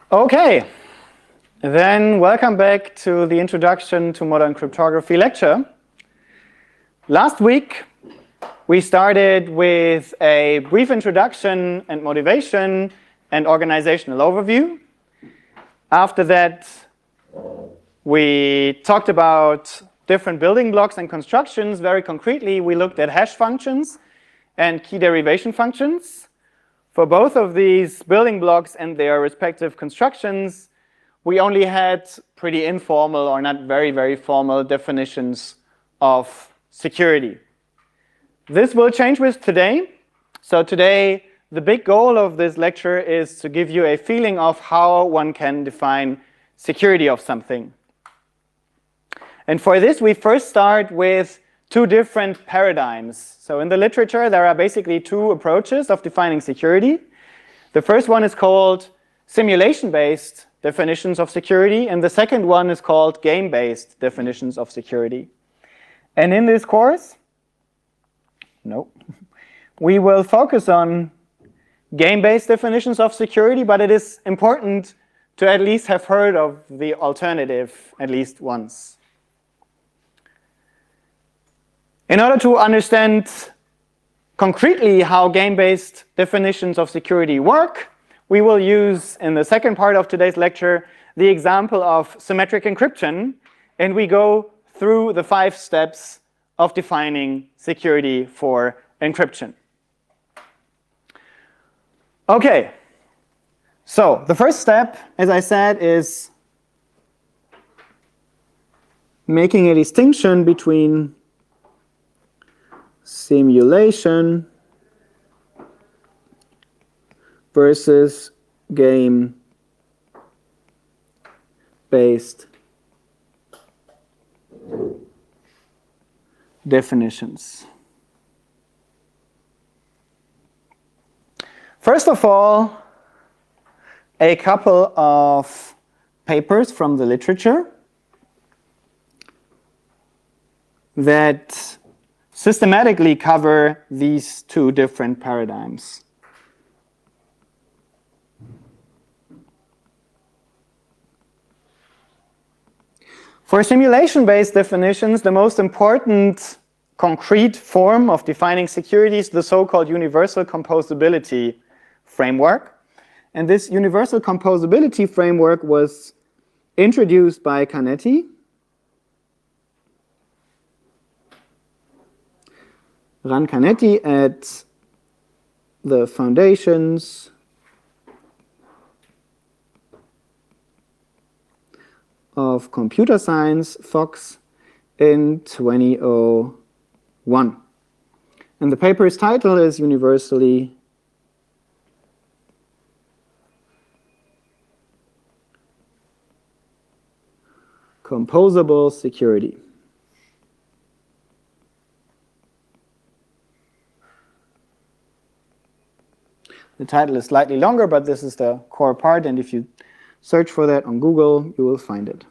Okay, then welcome back to the Introduction to Modern Cryptography lecture. Last week we started with a brief introduction and motivation and organizational overview. After that we talked about different building blocks and constructions. Very concretely, we looked at hash functions and key derivation functions. For both of these building blocks and their respective constructions, we only had pretty informal or not very formal definitions of security. This will change with today. So today, the big goal of this lecture is to give you a feeling of how one can define security of something. And for this, we first start with two different paradigms. So in the literature, there are basically two approaches of defining security. The first one is called simulation-based definitions of security, and the second one is called game-based definitions of security. And in this course, we will focus on game-based definitions of security, but it is important to at least have heard of the alternative at least once. In order to understand concretely how game-based definitions of security work, we will use, in the second part of today's lecture, the example of symmetric encryption, and we go through the 5 steps of defining security for encryption. Okay, so the first step, as I said, is making a distinction between simulation versus game-based definitions. First of all, a couple of papers from the literature that systematically cover these two different paradigms. For simulation-based definitions, the most important concrete form of defining security is the so-called universal composability framework. And this universal composability framework was introduced by Canetti. Ran Canetti at the Foundations of Computer Science, Fox, in 2001. And the paper's title is Universally Composable Security. The title is slightly longer, but this is the core part, and if you search for that on Google, you will find it.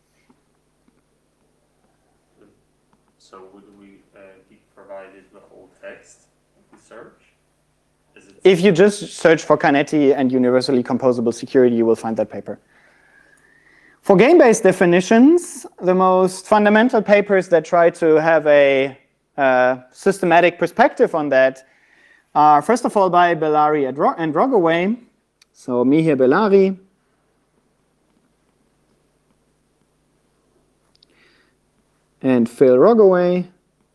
So would we be provided the whole text if we search? If you just search for Canetti and universally composable security, you will find that paper. For game-based definitions, the most fundamental papers that try to have a systematic perspective on that are, first of all, by Bellari and Rogoway. So Mihir Bellari and Phil Rogoway.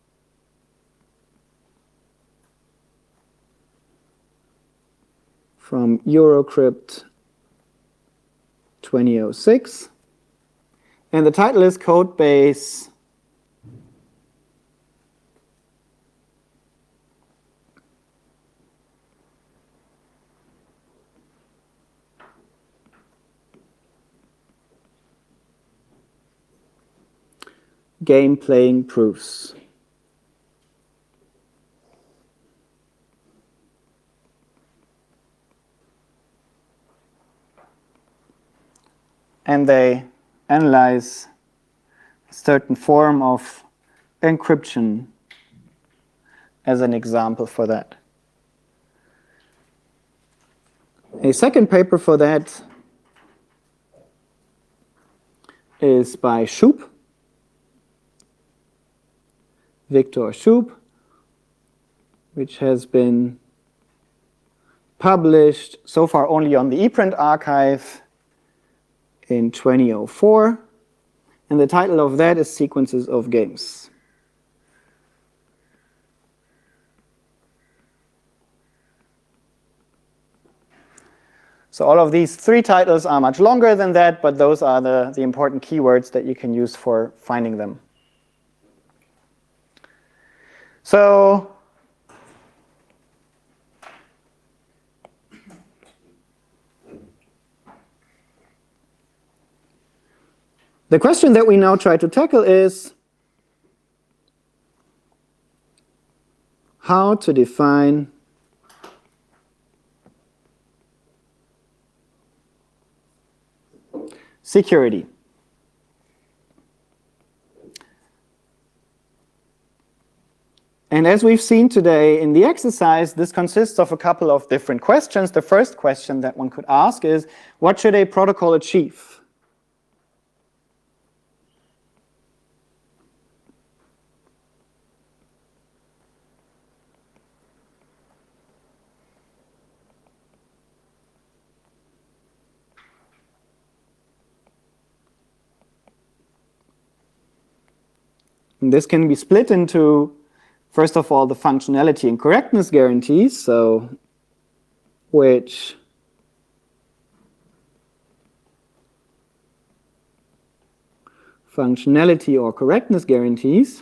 From Eurocrypt 2006. And the title is Codebase Game Playing Proofs. And they analyze a certain form of encryption as an example for that. A second paper for that is by Shoup, Victor Shoup, which has been published so far only on the ePrint archive in 2004. And the title of that is Sequences of Games. So all of these three titles are much longer than that, but those are the important keywords that you can use for finding them. So the question that we now try to tackle is how to define security. And as we've seen today in the exercise, this consists of a couple of different questions. The first question that one could ask is, what should a protocol achieve? And this can be split into, first of all, the functionality and correctness guarantees, so which functionality or correctness guarantees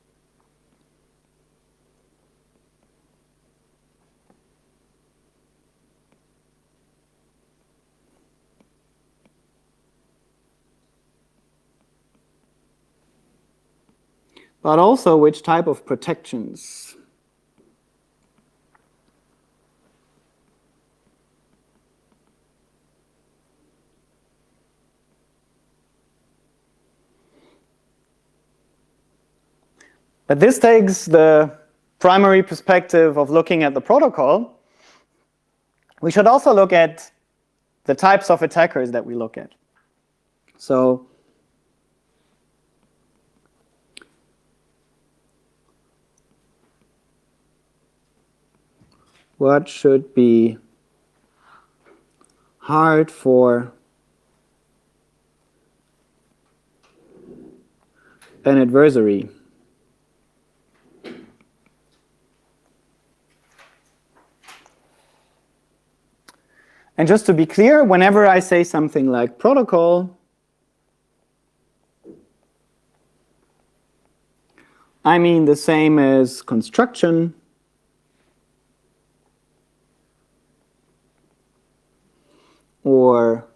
but also which type of protections. But this takes the primary perspective of looking at the protocol. We should also look at the types of attackers that we look at. So what should be hard for an adversary? And just to be clear, whenever I say something like protocol, I mean the same as construction, or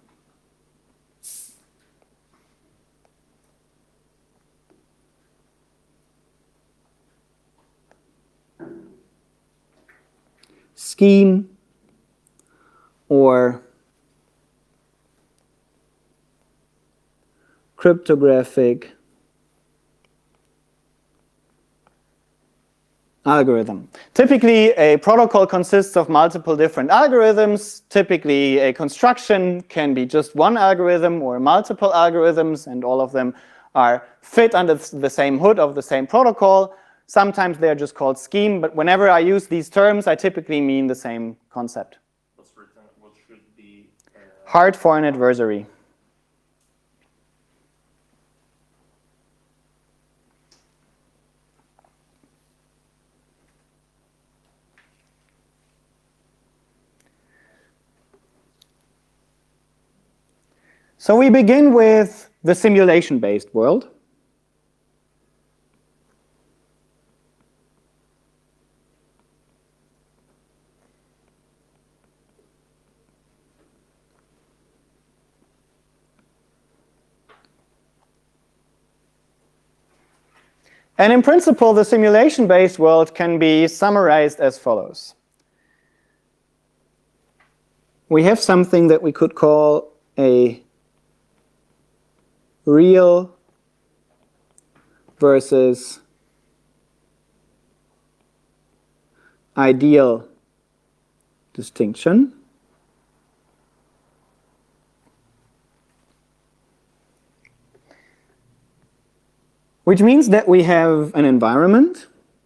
scheme, or cryptographic algorithm. Typically, a protocol consists of multiple different algorithms. Typically, a construction can be just one algorithm or multiple algorithms, and all of them are fit under the same hood of the same protocol. Sometimes they're just called scheme, but whenever I use these terms, I typically mean the same concept. What should be hard for an adversary? So we begin with the simulation-based world. And in principle, the simulation-based world can be summarized as follows. We have something that we could call a real versus ideal distinction. which means that we have an environment.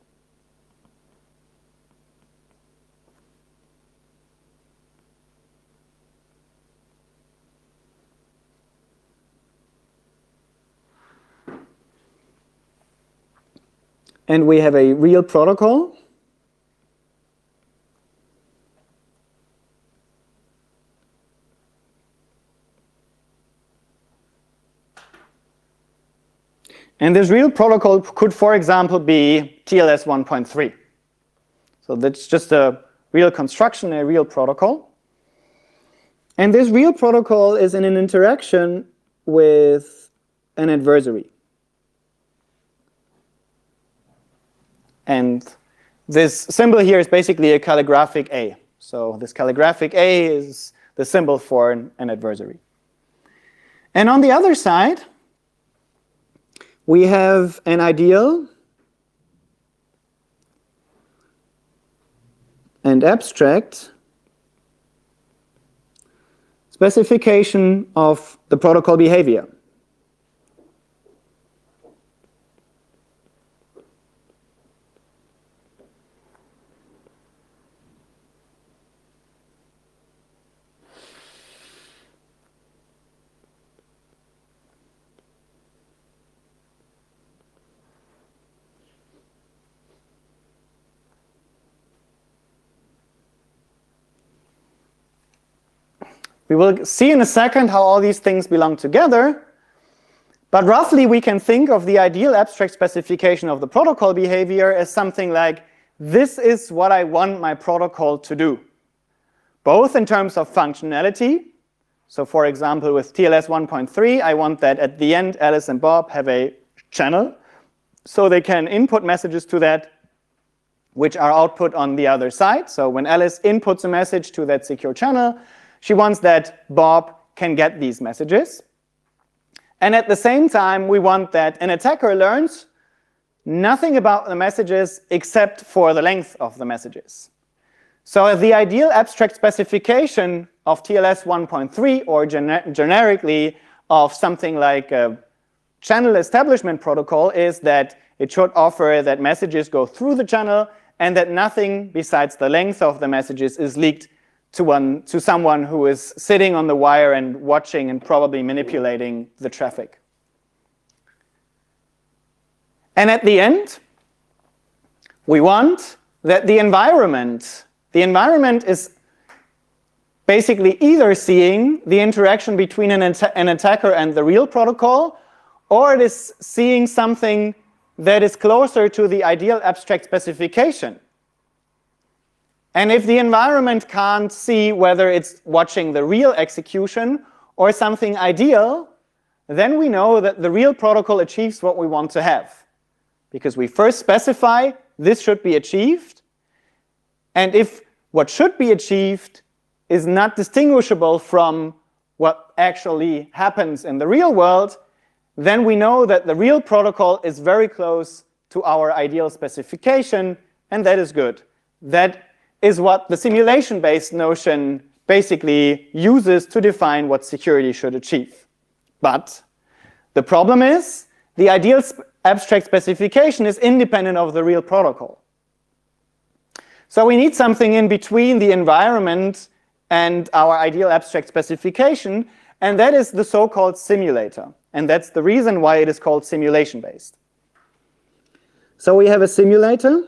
And we have a real protocol. And this real protocol could, for example, be TLS 1.3. So that's just a real construction, a real protocol. And this real protocol is in an interaction with an adversary. And this symbol here is basically a calligraphic A. So this calligraphic A is the symbol for an adversary. And on the other side, we have an ideal and abstract specification of the protocol behavior. We will see in a second how all these things belong together, but roughly we can think of the ideal abstract specification of the protocol behavior as something like, this is what I want my protocol to do, both in terms of functionality. So for example, with TLS 1.3, I want that at the end, Alice and Bob have a channel, so they can input messages to that, which are output on the other side. So when Alice inputs a message to that secure channel, she wants that Bob can get these messages. And at the same time, we want that an attacker learns nothing about the messages except for the length of the messages. So the ideal abstract specification of TLS 1.3, or generically of something like a channel establishment protocol, is that it should offer that messages go through the channel and that nothing besides the length of the messages is leaked to someone who is sitting on the wire and watching and probably manipulating the traffic. And at the end, we want that the environment is basically either seeing the interaction between an attacker and the real protocol, or it is seeing something that is closer to the ideal abstract specification. And if the environment can't see whether it's watching the real execution or something ideal, then we know that the real protocol achieves what we want to have. Because we first specify this should be achieved, and if what should be achieved is not distinguishable from what actually happens in the real world, then we know that the real protocol is very close to our ideal specification, and that is good. That is what the simulation-based notion basically uses to define what security should achieve. But the problem is, the ideal abstract specification is independent of the real protocol. So we need something in between the environment and our ideal abstract specification, and that is the so-called simulator. And that's the reason why it is called simulation-based. So we have a simulator.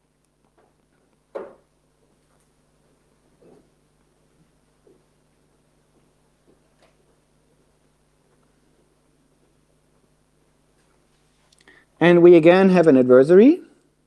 And we again have an adversary.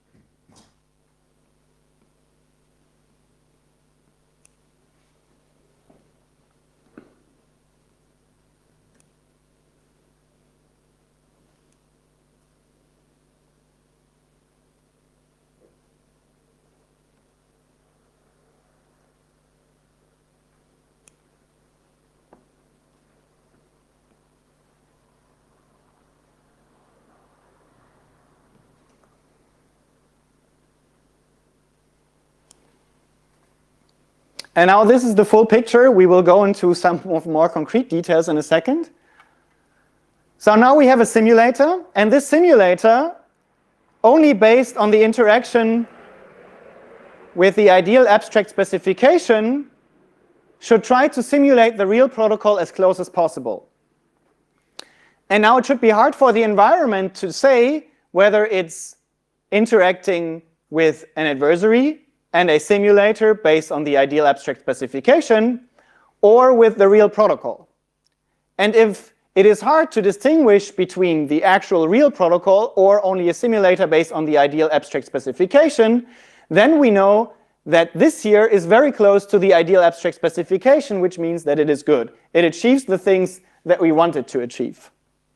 And now this is the full picture. We will go into some more concrete details in a second. So now we have a simulator, and this simulator, only based on the interaction with the ideal abstract specification, should try to simulate the real protocol as close as possible. And now it should be hard for the environment to say whether it's interacting with an adversary and a simulator based on the ideal abstract specification, or with the real protocol. And if it is hard to distinguish between the actual real protocol or only a simulator based on the ideal abstract specification, then we know that this here is very close to the ideal abstract specification, which means that it is good. It achieves the things that we want it to achieve.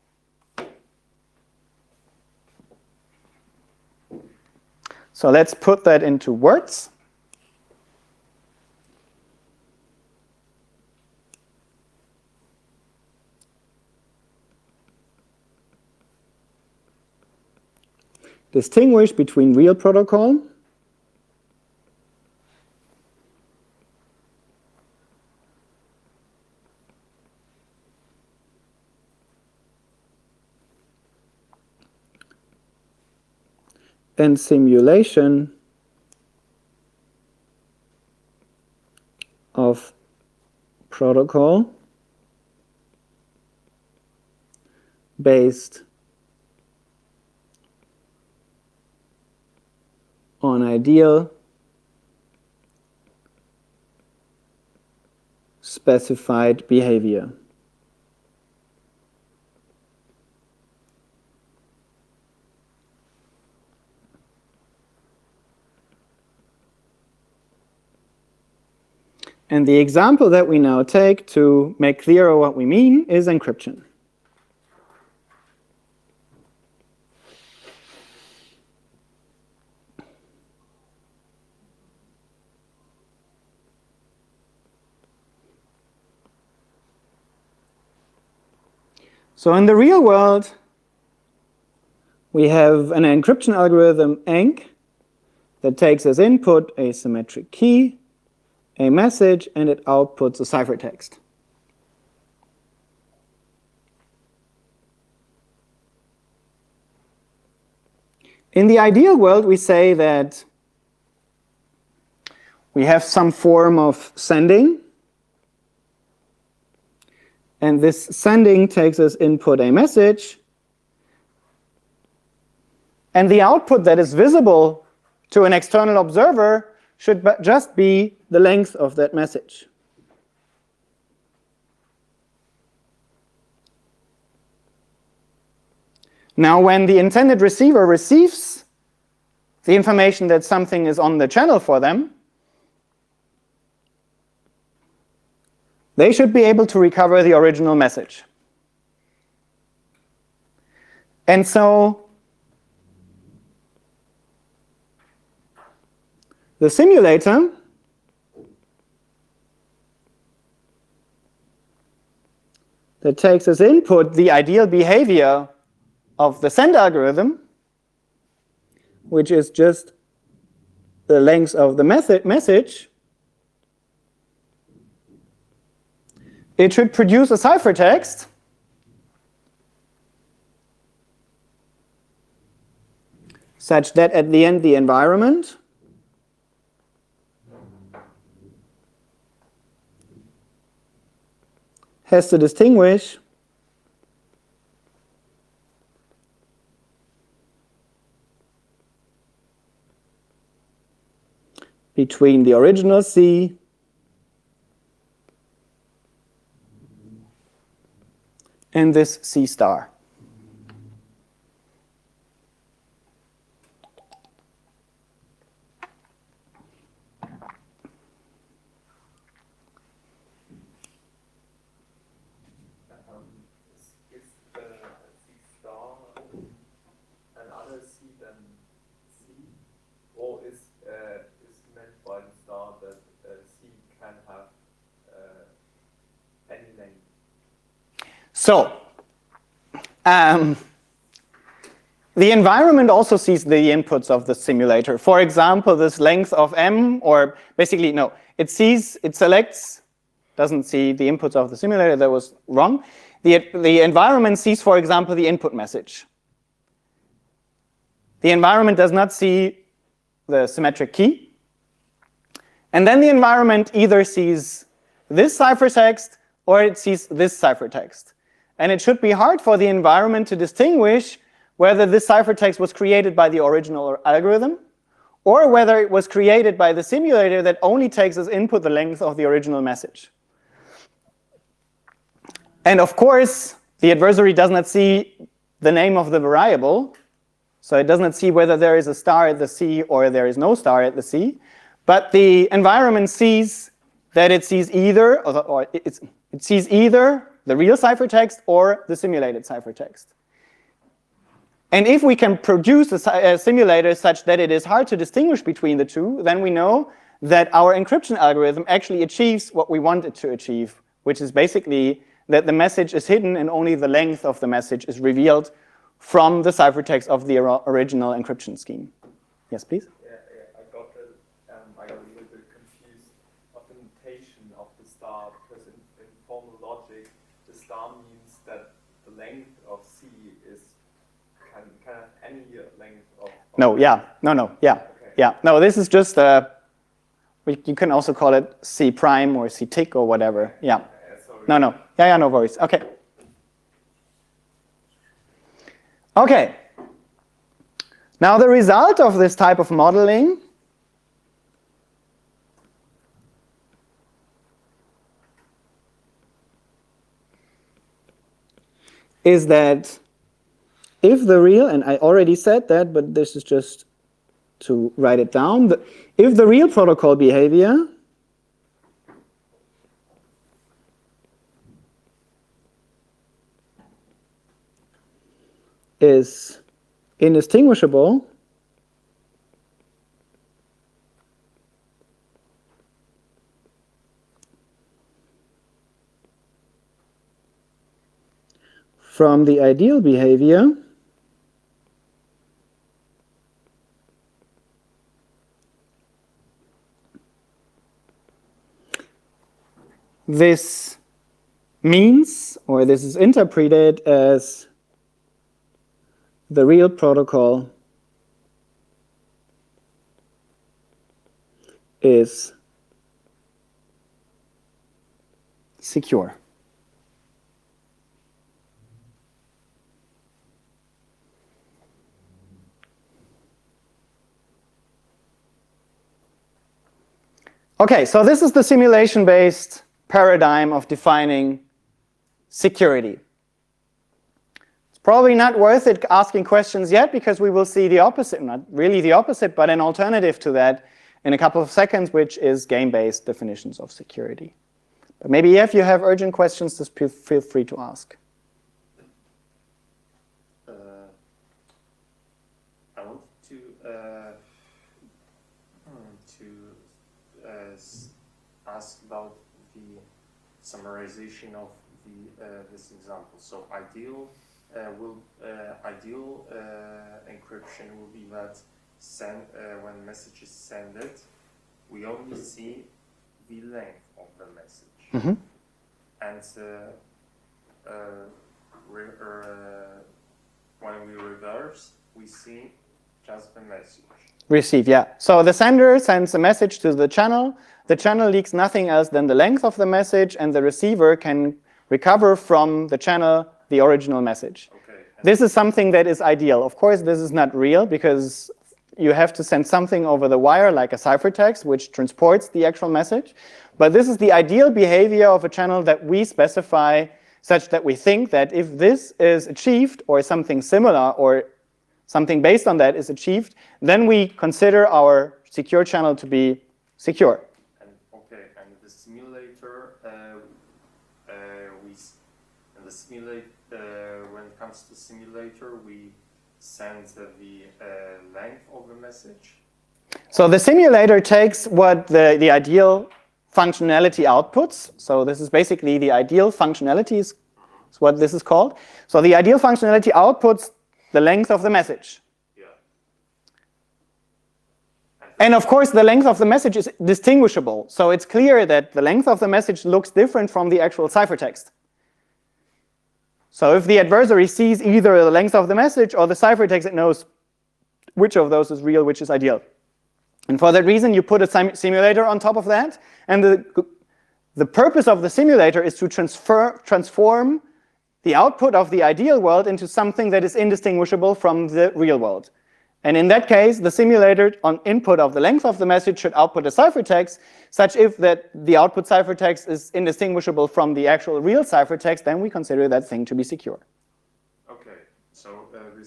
So let's put that into words. Distinguish between real protocol and simulation of protocol based on ideal specified behavior. And the example that we now take to make clearer what we mean is encryption. So in the real world, we have an encryption algorithm, ENC, that takes as input a symmetric key, a message, and it outputs a ciphertext. In the ideal world, we say that we have some form of sending, and this sending takes as input a message, and the output that is visible to an external observer should just be the length of that message. Now, when the intended receiver receives the information that something is on the channel for them, they should be able to recover the original message. And so the simulator that takes as input the ideal behavior of the send algorithm, which is just the length of the message, it should produce a ciphertext such that at the end the environment has to distinguish between the original C and this C star. Is the C star another C than C, or is meant by the star that C can have any length? So, the environment also sees the inputs of the simulator. For example, this length of M, or basically, no, it selects doesn't see the inputs of the simulator. That was wrong. The environment sees, for example, the input message. The environment does not see the symmetric key. And then the environment either sees this ciphertext or it sees this ciphertext. And it should be hard for the environment to distinguish whether this ciphertext was created by the original algorithm or whether it was created by the simulator that only takes as input the length of the original message. And of course, the adversary does not see the name of the variable, so it does not see whether there is a star at the C or there is no star at the C. But the environment sees that it sees either, it sees either the real ciphertext or the simulated ciphertext. And if we can produce a simulator such that it is hard to distinguish between the two, then we know that our encryption algorithm actually achieves what we want it to achieve, which is basically that the message is hidden and only the length of the message is revealed from the ciphertext of the original encryption scheme. Yes, please? Yeah, I got a little bit confused of the notation of the star, because in formal logic, the star means that the length of C is can have any length of No, yeah, no, yeah. Okay. Yeah, no, this is just, you can also call it C prime or C tick or whatever, yeah. Sorry. No, yeah, no worries, okay. Okay, now the result of this type of modeling is that if the real, and I already said that, but this is just to write it down, if the real protocol behavior is indistinguishable from the ideal behavior, this means, or this is interpreted as the real protocol is secure. Okay, so this is the simulation-based paradigm of defining security. Probably not worth it asking questions yet, because we will see the opposite, not really the opposite, but an alternative to that in a couple of seconds, which is game-based definitions of security. But maybe if you have urgent questions, just feel free to ask. I wanted to ask about the summarization of this example. So ideal encryption will be that when message is sent, we only see the length of the message, Mm-hmm. and when we reverse, we see just the message. Receive, yeah. So the sender sends a message to the channel leaks nothing else than the length of the message, and the receiver can recover from the channel the original message. Okay. This is something that is ideal. Of course, this is not real, because you have to send something over the wire, like a ciphertext, which transports the actual message. But this is the ideal behavior of a channel that we specify, such that we think that if this is achieved, or something similar, or something based on that is achieved, then we consider our secure channel to be secure. And the simulator, when it comes to simulator, we send the length of the message. So the simulator takes what the ideal functionality outputs. So this is basically the ideal functionality is what this is called. So the ideal functionality outputs the length of the message. Yeah. And And of course, the length of the message is distinguishable. So it's clear that the length of the message looks different from the actual ciphertext. So if the adversary sees either the length of the message or the ciphertext, it knows which of those is real, which is ideal. And for that reason, you put a simulator on top of that. And the purpose of the simulator is to transform the output of the ideal world into something that is indistinguishable from the real world. And in that case, the simulator on input of the length of the message should output a ciphertext, such if that the output ciphertext is indistinguishable from the actual real ciphertext, then we consider that thing to be secure. Okay, so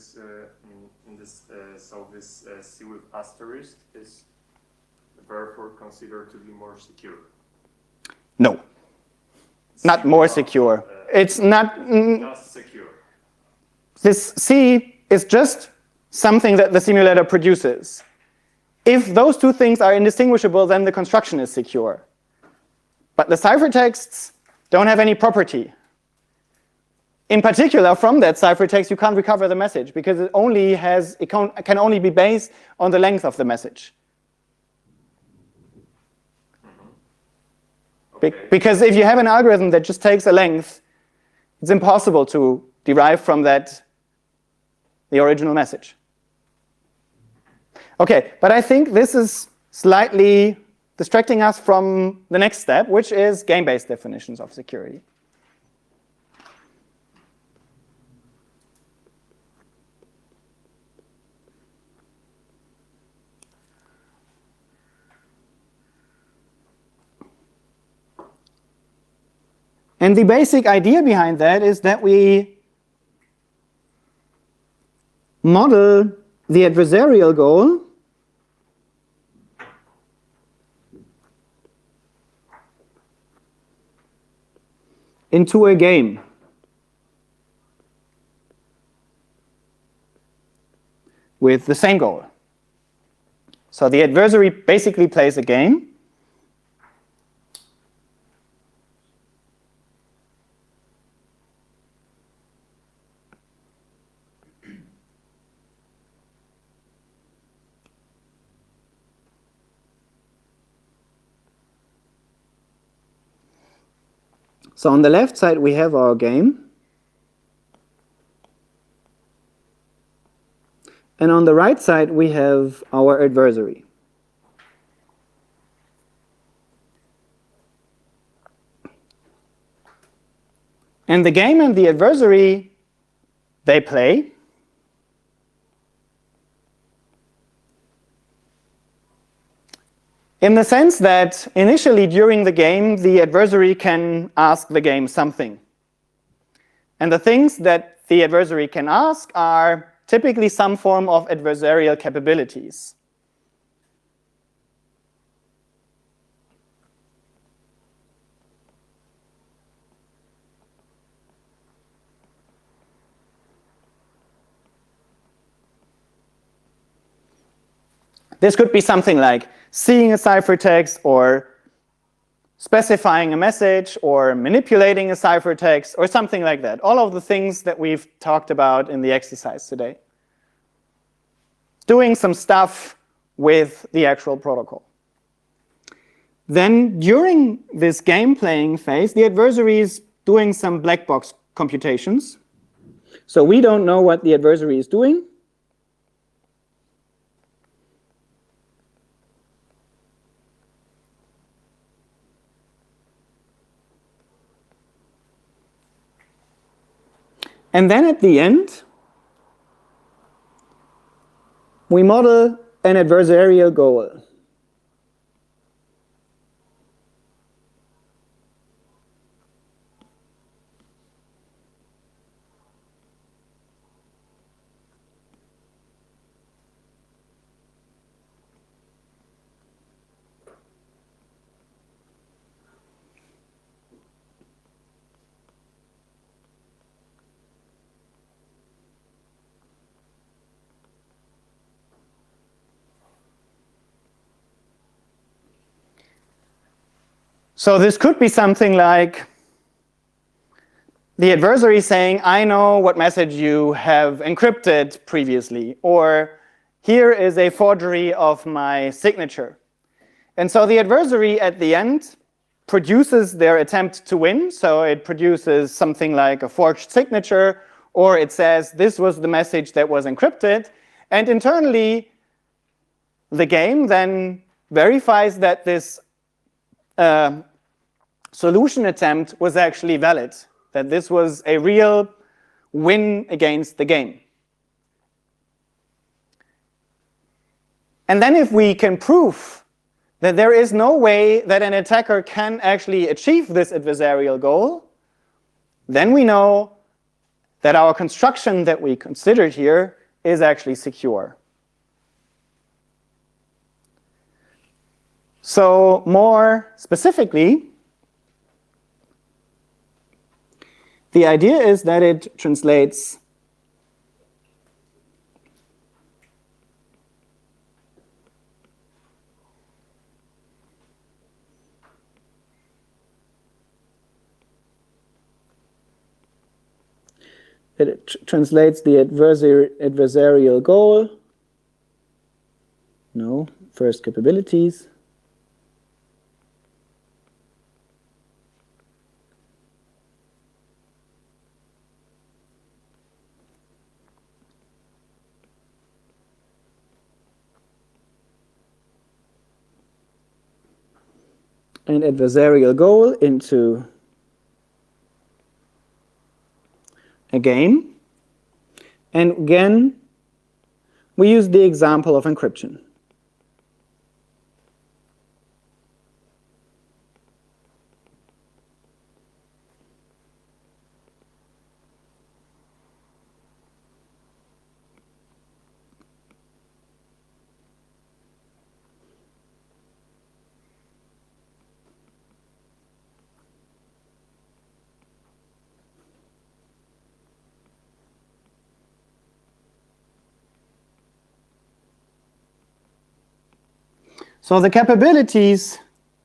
this C with asterisk is therefore considered to be more secure. No, not more secure. It's not just secure. This C is just something that the simulator produces. If those two things are indistinguishable, then the construction is secure. But the ciphertexts don't have any property. In particular, from that ciphertext, you can't recover the message because it can only be based on the length of the message. Okay. Because if you have an algorithm that just takes a length, it's impossible to derive from that the original message. Okay, but I think this is slightly distracting us from the next step, which is game-based definitions of security. And the basic idea behind that is that we model the adversarial goal into a game. With the same goal. So the adversary basically plays a game. So on the left side, we have our game. And on the right side, we have our adversary. And the game and the adversary, they play. In the sense that initially during the game, the adversary can ask the game something. And the things that the adversary can ask are typically some form of adversarial capabilities. This could be something like seeing a ciphertext, or specifying a message, or manipulating a ciphertext, or something like that. All of the things that we've talked about in the exercise today. Doing some stuff with the actual protocol. Then during this game playing phase, the adversary is doing some black box computations. So we don't know what the adversary is doing. And then at the end, we model an adversarial goal. So this could be something like the adversary saying, I know what message you have encrypted previously, or here is a forgery of my signature. And so the adversary at the end produces their attempt to win. So it produces something like a forged signature, or it says this was the message that was encrypted. And internally, the game then verifies that this solution attempt was actually valid, that this was a real win against the game. And then if we can prove that there is no way that an attacker can actually achieve this adversarial goal, then we know that our construction that we considered here is actually secure. So more specifically, the idea is that it translates the adversarial goal, no, first capabilities, an adversarial goal into a game. And again, we use the example of encryption. So the capabilities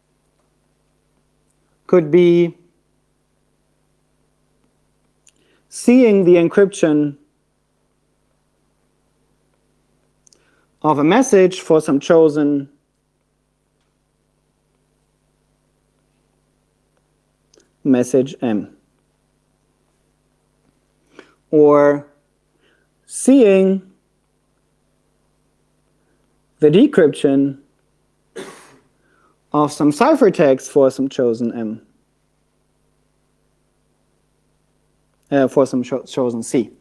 could be seeing the encryption of a message for some chosen message M, or seeing the decryption of some ciphertext for some chosen M, for some chosen C.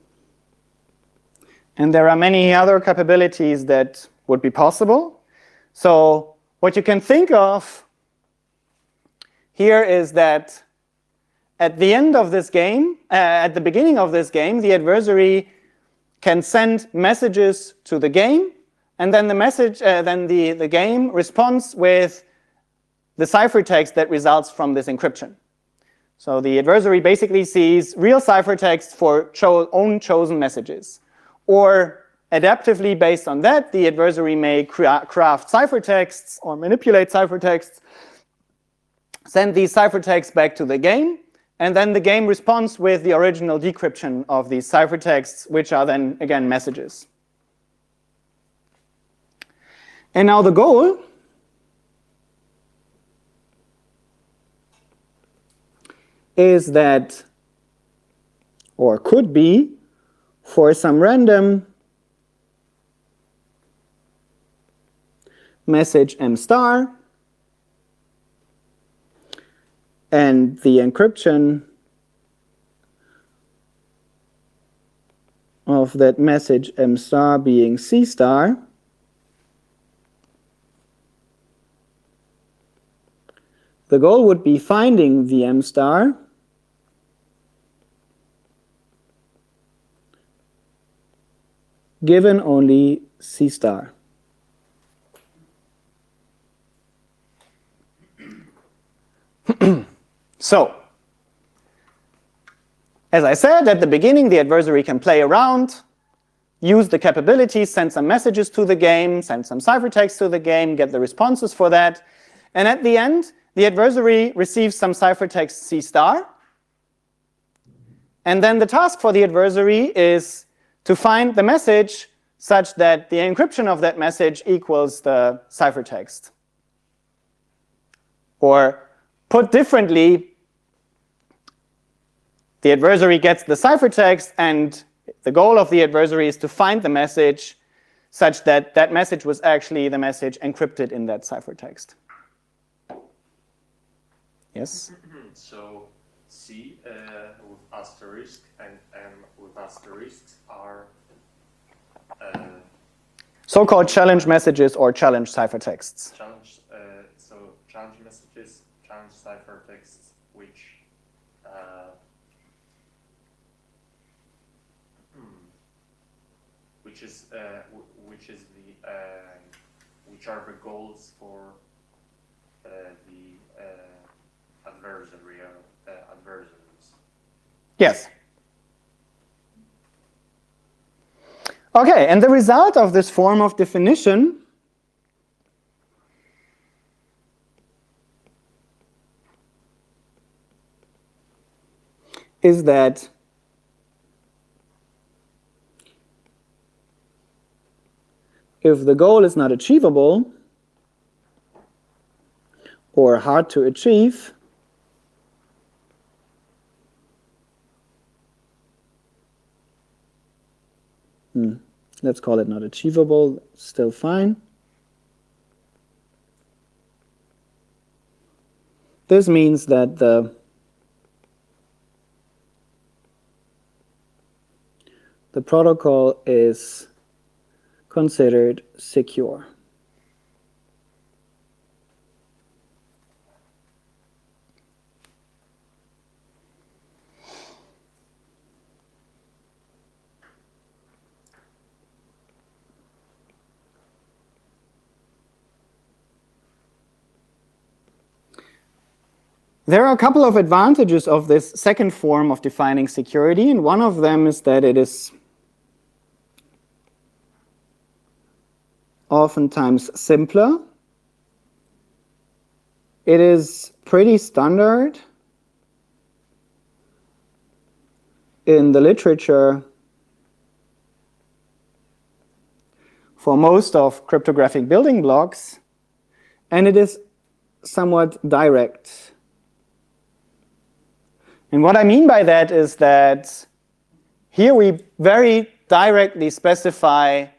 And there are many other capabilities that would be possible. So what you can think of here is that at the end of this game, at the beginning of this game, the adversary can send messages to the game, and then the game responds with the ciphertext that results from this encryption. So the adversary basically sees real ciphertext for own chosen messages. Or adaptively based on that, the adversary may craft ciphertexts or manipulate ciphertexts, send these ciphertexts back to the game, and then the game responds with the original decryption of these ciphertexts, which are then, again, messages. And now the goal is that, or could be, for some random message M star, and the encryption of that message M star being C star, the goal would be finding the M star given only C star. So, as I said at the beginning, the adversary can play around, use the capabilities, send some messages to the game, send some ciphertext to the game, get the responses for that. And at the end, the adversary receives some ciphertext C star. And then the task for the adversary is to find the message such that the encryption of that message equals the ciphertext. Or put differently, the adversary gets the ciphertext, and the goal of the adversary is to find the message such that that message was actually the message encrypted in that ciphertext. Yes? So C with asterisk and M with asterisks are So-called challenge messages or challenge ciphertexts. challenge. So challenge messages, challenge ciphertexts, which which are the goals for the adversaries. Yes. Okay, and the result of this form of definition is that if the goal is not achievable or hard to achieve, let's call it not achievable, still fine. This means that the protocol is considered secure. There are a couple of advantages of this second form of defining security, and one of them is that it is oftentimes simpler. It is pretty standard in the literature for most of cryptographic building blocks, and it is somewhat direct. And what I mean by that is that here we very directly specify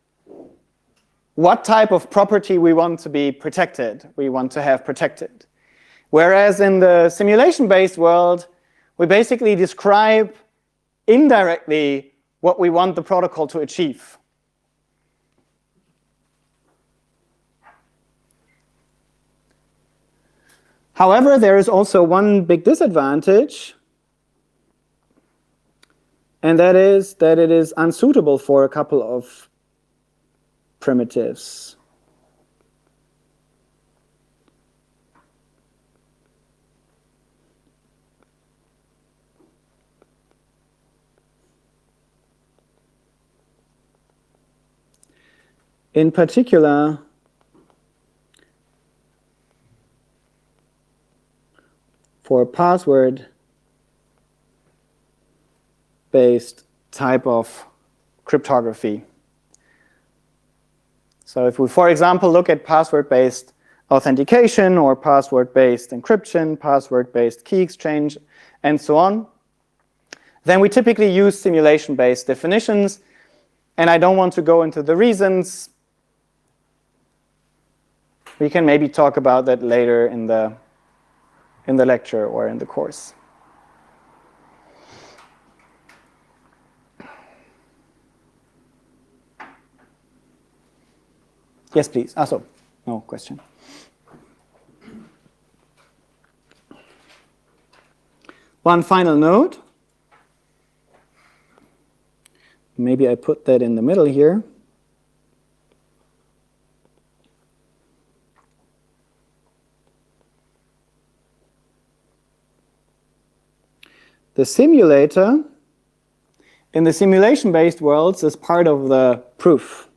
what type of property we want to be protected, we want to have protected. Whereas in the simulation-based world, we basically describe indirectly what we want the protocol to achieve. However, there is also one big disadvantage, and that is that it is unsuitable for a couple of primitives. In particular, for password-based type of cryptography. So if we, for example, look at password-based authentication or password-based encryption, password-based key exchange, and so on, then we typically use simulation-based definitions, and I don't want to go into the reasons. We can maybe talk about that later in the lecture or in the course. Yes, please. So, no question. One final note. Maybe I put that in the middle here. The simulator in the simulation-based worlds is part of the proof.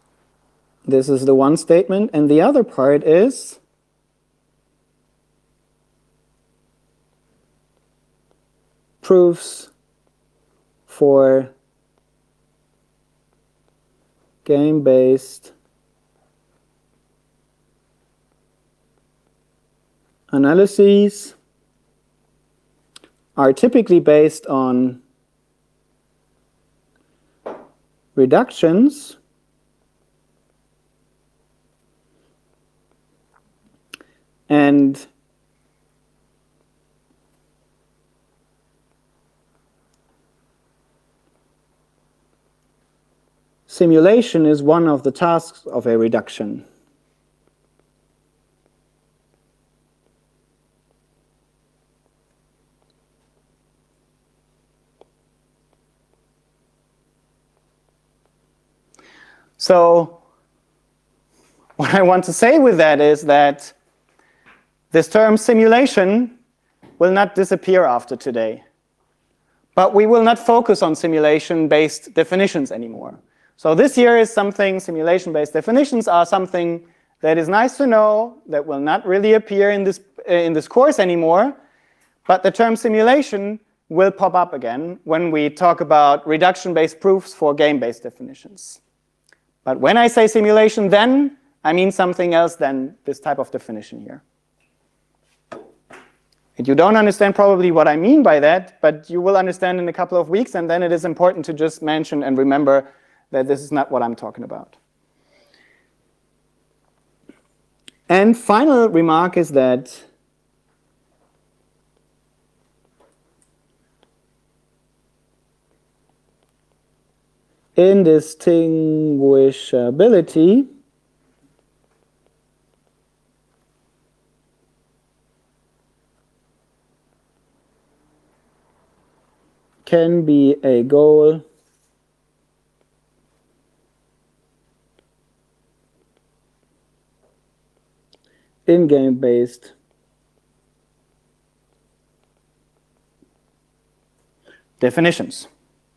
This is the one statement, and the other part is proofs for game-based analyses are typically based on reductions and simulation is one of the tasks of a reduction. So what I want to say with that is that this term simulation will not disappear after today. But we will not focus on simulation-based definitions anymore. So this year is something, simulation-based definitions are something that is nice to know, that will not really appear in this course anymore. But the term simulation will pop up again when we talk about reduction-based proofs for game-based definitions. But when I say simulation, then I mean something else than this type of definition here. And you don't understand probably what I mean by that, but you will understand in a couple of weeks, and then it is important to just mention and remember that this is not what I'm talking about. And final remark is that indistinguishability can be a goal in game-based definitions.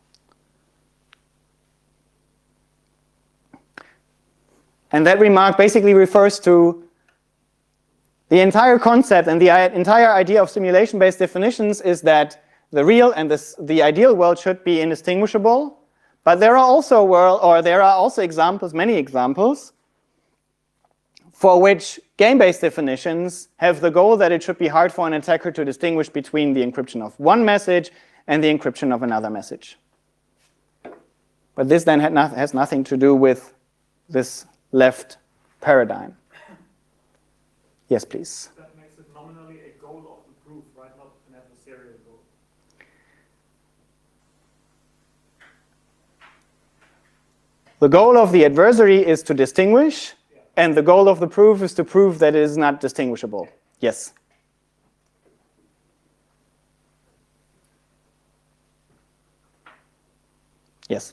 And that remark basically refers to the entire concept and the entire idea of simulation-based definitions is that the real and the ideal world should be indistinguishable, but there are also examples, many examples, for which game-based definitions have the goal that it should be hard for an attacker to distinguish between the encryption of one message and the encryption of another message. But this then has nothing to do with this left paradigm. Yes, please. That makes it nominally a goal of the proof, right? Not an adversarial goal. The goal of the adversary is to distinguish, and the goal of the proof is to prove that it is not distinguishable. Yes. Yes.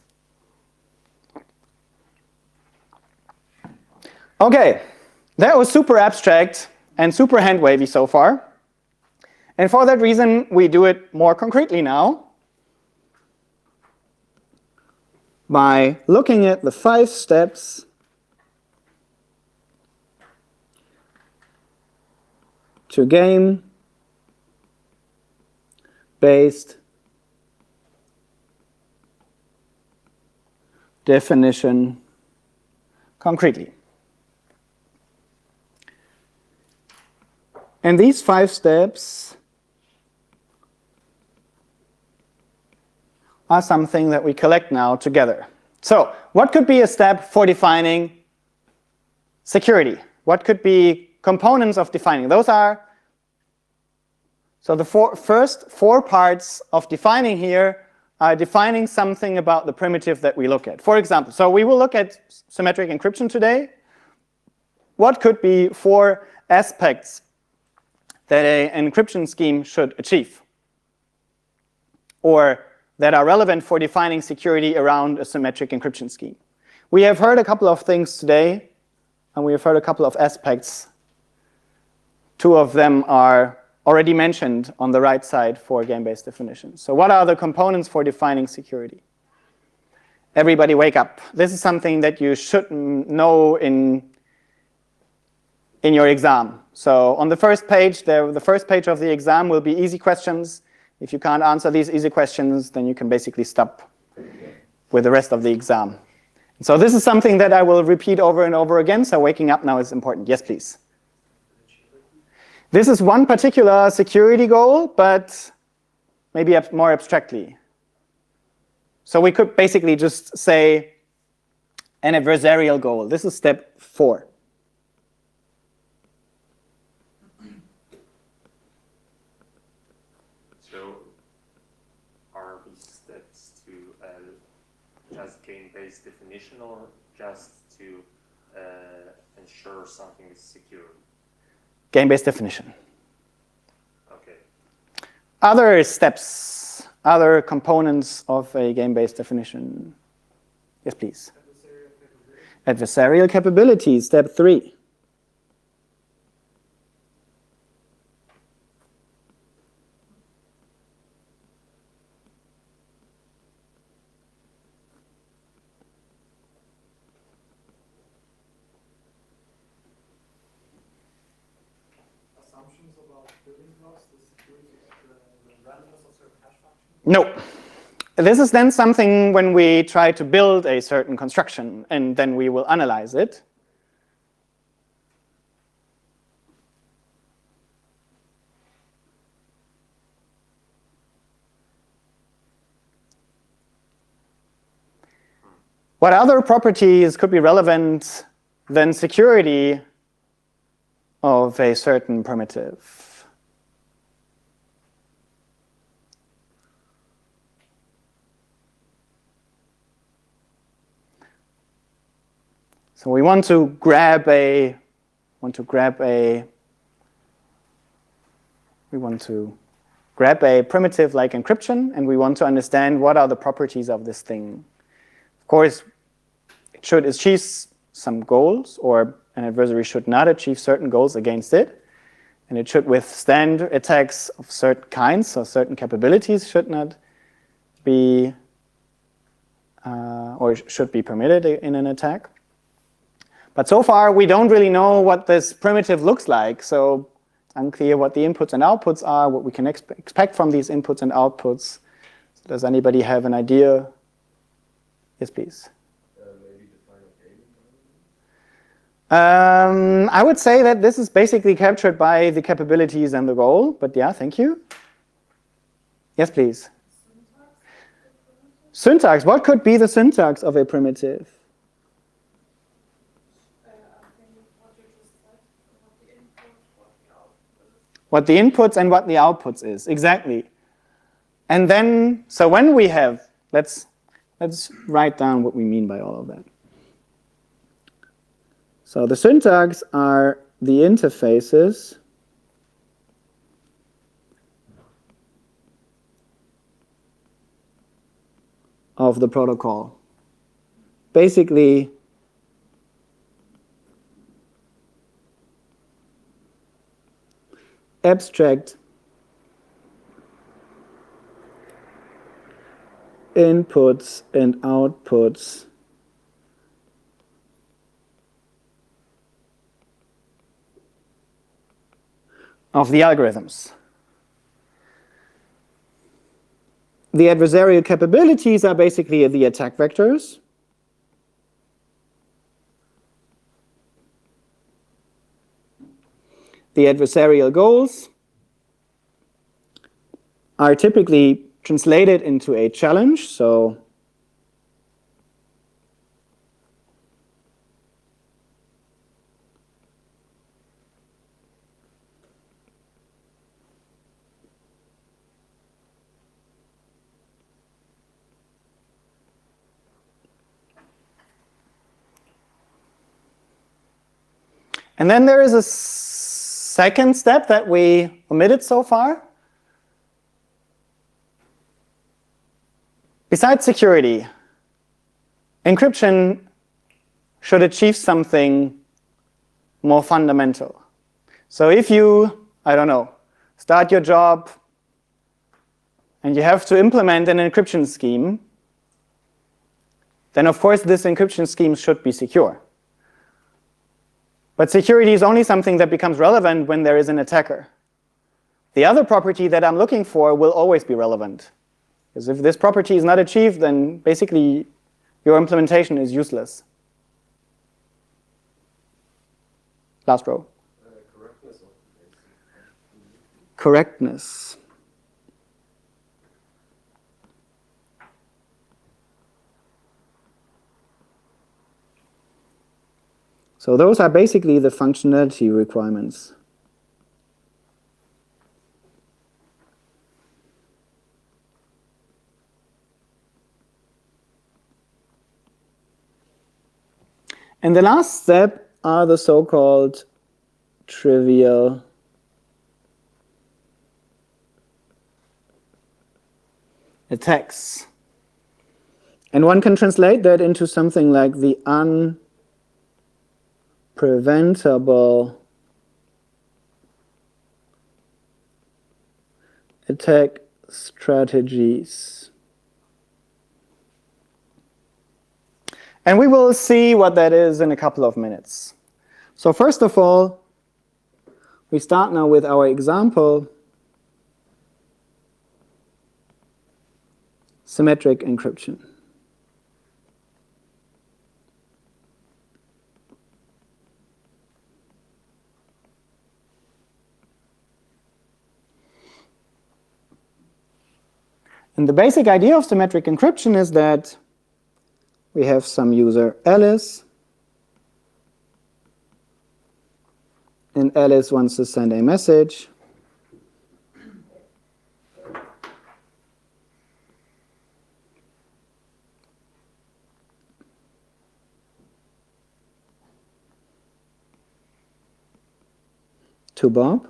Okay, that was super abstract and super hand-wavy so far. And for that reason, we do it more concretely now by looking at the 5 steps to game-based definition concretely. And these 5 steps are something that we collect now together. So, what could be a step for defining security? What could be components of defining? Those are, so the first 4 parts of defining here are defining something about the primitive that we look at. For example, so we will look at symmetric encryption today. What could be 4 aspects that an encryption scheme should achieve, or that are relevant for defining security around a symmetric encryption scheme? We have heard a couple of things today, and we have heard a couple of aspects. 2 of them are already mentioned on the right side for game-based definitions. So what are the components for defining security? Everybody wake up. This is something that you should know in your exam. So on the first page, the first page of the exam will be easy questions, If you can't answer these easy questions, then you can basically stop with the rest of the exam. So this is something that I will repeat over and over again, so waking up now is important. Yes, please. This is one particular security goal, but maybe more abstractly. So we could basically just say an adversarial goal. This is step 4. So are these steps to just game-based definition or just to ensure something is secure? Game-based definition. Okay. Other steps, other components of a game-based definition. Yes, please. Adversarial capabilities, step 3. Assumptions about building blocks, the security, the randomness of certain hash functions? No. This is then something when we try to build a certain construction, and then we will analyze it. What other properties could be relevant than security of a certain primitive? So we want to grab a primitive like encryption, and we want to understand what are the properties of this thing. Of course, it should achieve some goals, or an adversary should not achieve certain goals against it, and it should withstand attacks of certain kinds, so certain capabilities should not be or should be permitted in an attack. But so far, we don't really know what this primitive looks like, so it's unclear what the inputs and outputs are, what we can expect from these inputs and outputs. So does anybody have an idea? Yes, please. Maybe define a gaming. I would say that this is basically captured by the capabilities and the goal, but yeah, thank you. Yes, please. Syntax. What could be the syntax of a primitive? What the inputs and what the outputs is, exactly. And then, so when we have, let's write down what we mean by all of that. So the syntax are the interfaces of the protocol. Basically, abstract inputs and outputs of the algorithms. The adversarial capabilities are basically the attack vectors. The adversarial goals are typically translated into a challenge. So and then there is a second step that we omitted so far. Besides security, encryption should achieve something more fundamental. So if you, I don't know, start your job and you have to implement an encryption scheme, then of course this encryption scheme should be secure. But security is only something that becomes relevant when there is an attacker. the other property that I'm looking for will always be relevant. Because if this property is not achieved, then basically your implementation is useless. Last row. Correctness of the basic. Correctness. So those are basically the functionality requirements. And the last step are the so-called trivial attacks. And one can translate that into something like the unpreventable attack strategies. And we will see what that is in a couple of minutes. So first of all, we start now with our example, symmetric encryption. And the basic idea of symmetric encryption is that we have some user Alice, and Alice wants to send a message. To Bob.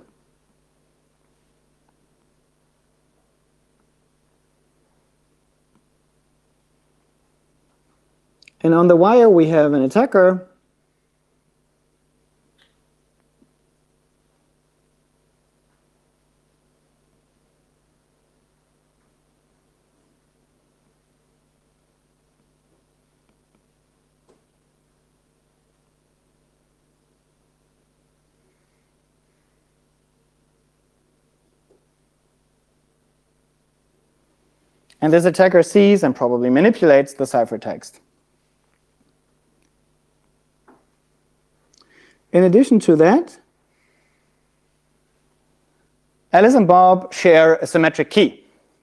And on the wire, we have an attacker and this attacker sees and probably manipulates the ciphertext. In addition to that, Alice and Bob share a symmetric key.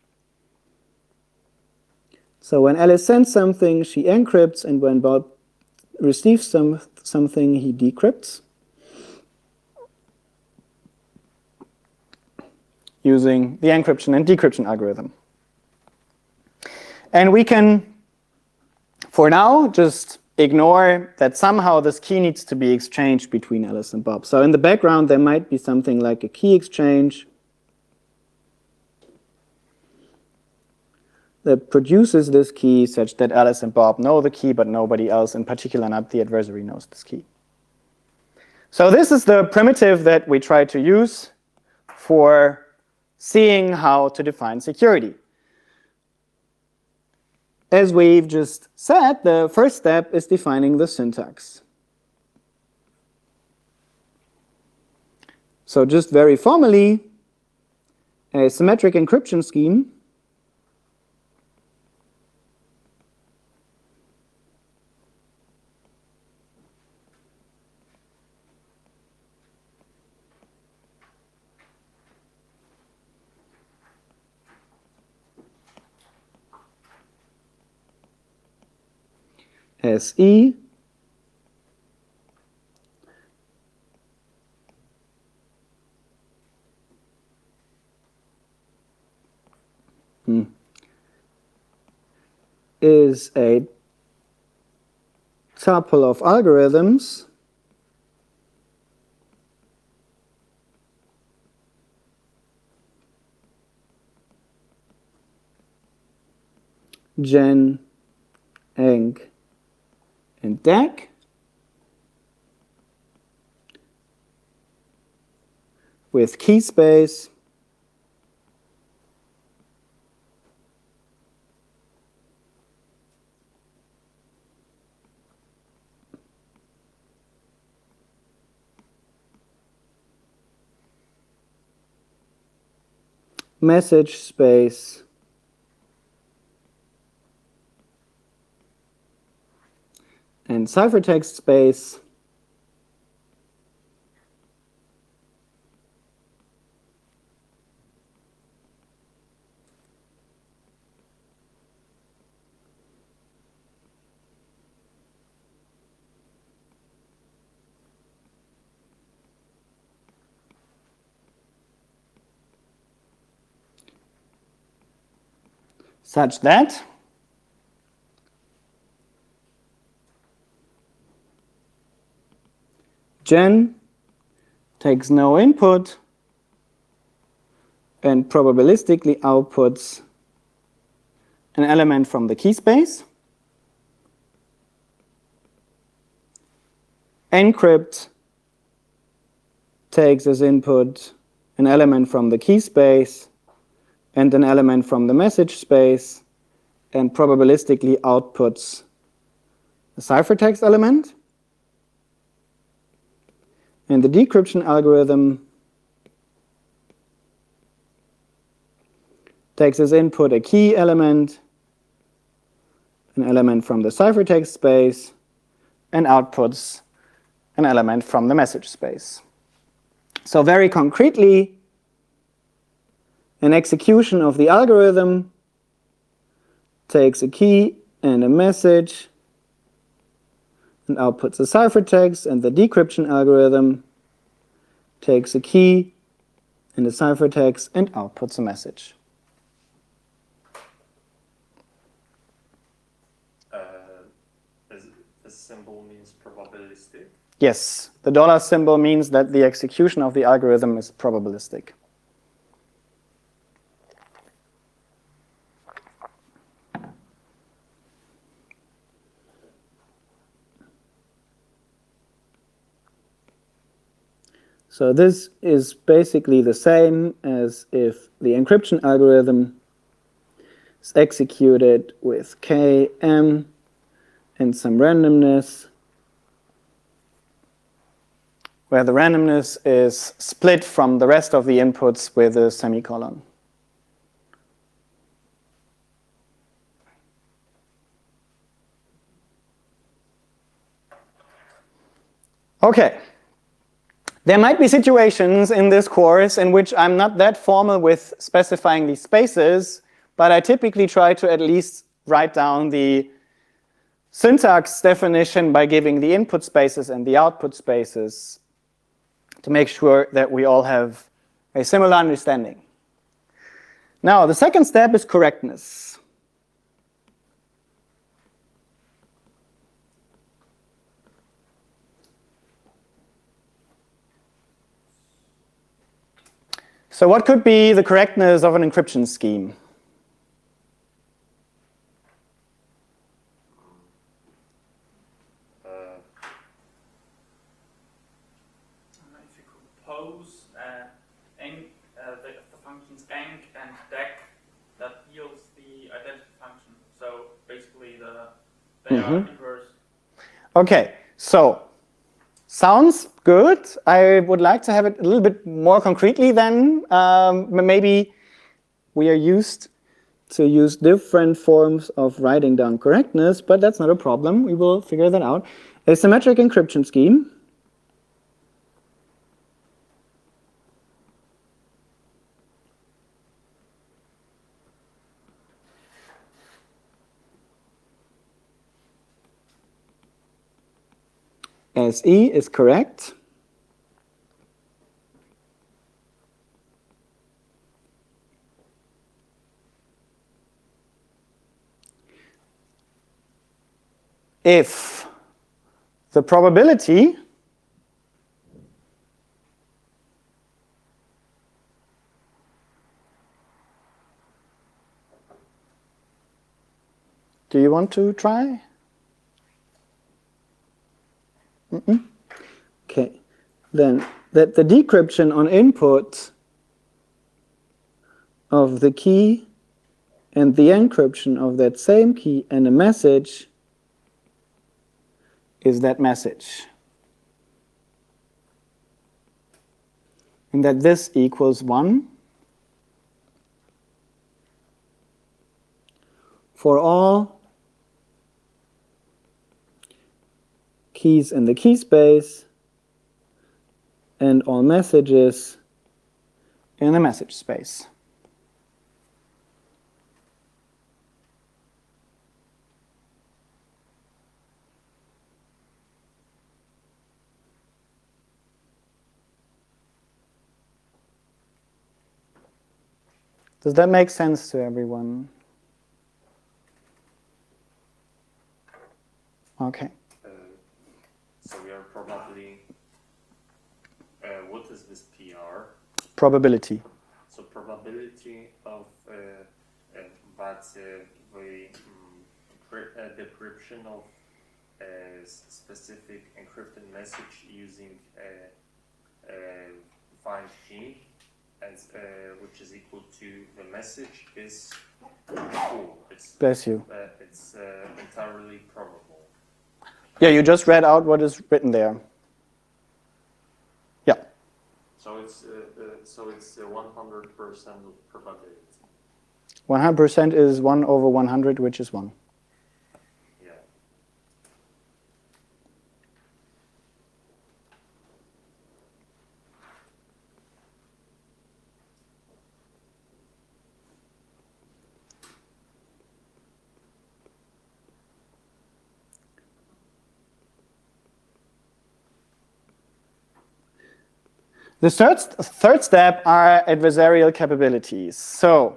So when Alice sends something, she encrypts, and when Bob receives something, he decrypts using the encryption and decryption algorithm. And we can, for now, just ignore that somehow this key needs to be exchanged between Alice and Bob. So in the background, there might be something like a key exchange that produces this key such that Alice and Bob know the key, but nobody else, in particular not the adversary, knows this key. So this is the primitive that we try to use for seeing how to define security. As we've just said, the first step is defining the syntax. So just very formally, a symmetric encryption scheme SE is a tuple of algorithms gen, enc, and dec with key space message space and ciphertext space such that gen takes no input and probabilistically outputs an element from the key space. Encrypt takes as input an element from the key space and an element from the message space, and probabilistically outputs a ciphertext element. And the decryption algorithm takes as input a key element, an element from the ciphertext space, and outputs an element from the message space. So very concretely, an execution of the algorithm takes a key and a message and outputs a ciphertext, and the decryption algorithm takes a key and a ciphertext and outputs a message. The symbol means probabilistic. Yes, the dollar symbol means that the execution of the algorithm is probabilistic. So this is basically the same as if the encryption algorithm is executed with k, m, and some randomness, where the randomness is split from the rest of the inputs with a semicolon. Okay. There might be situations in this course in which I'm not that formal with specifying these spaces, but I typically try to at least write down the syntax definition by giving the input spaces and the output spaces to make sure that we all have a similar understanding. Now, the second step is correctness. So what could be the correctness of an encryption scheme? If you compose the functions enc and dec, that yields the identity function. So basically they are inverse. Okay, so sounds good. I would like to have it a little bit more concretely then. Maybe we are used to use different forms of writing down correctness, but that's not a problem. We will figure that out. A symmetric encryption scheme SE is correct. If the probability do you want to try? Okay, then that the decryption on input of the key and the encryption of that same key and a message is that message. And that this equals 1. for all keys in the key space and all messages in the message space. Does that make sense to everyone? Okay. So we are probably, what is this PR? Probability. So probability of that the decryption of a specific encrypted message using find key, and which is equal to the message is full. Bless you. It's entirely probable. Yeah, you just read out what is written there. Yeah. So it's 100% probability. 100% is 1 over 100, which is 1. Yeah. The third step are adversarial capabilities. So,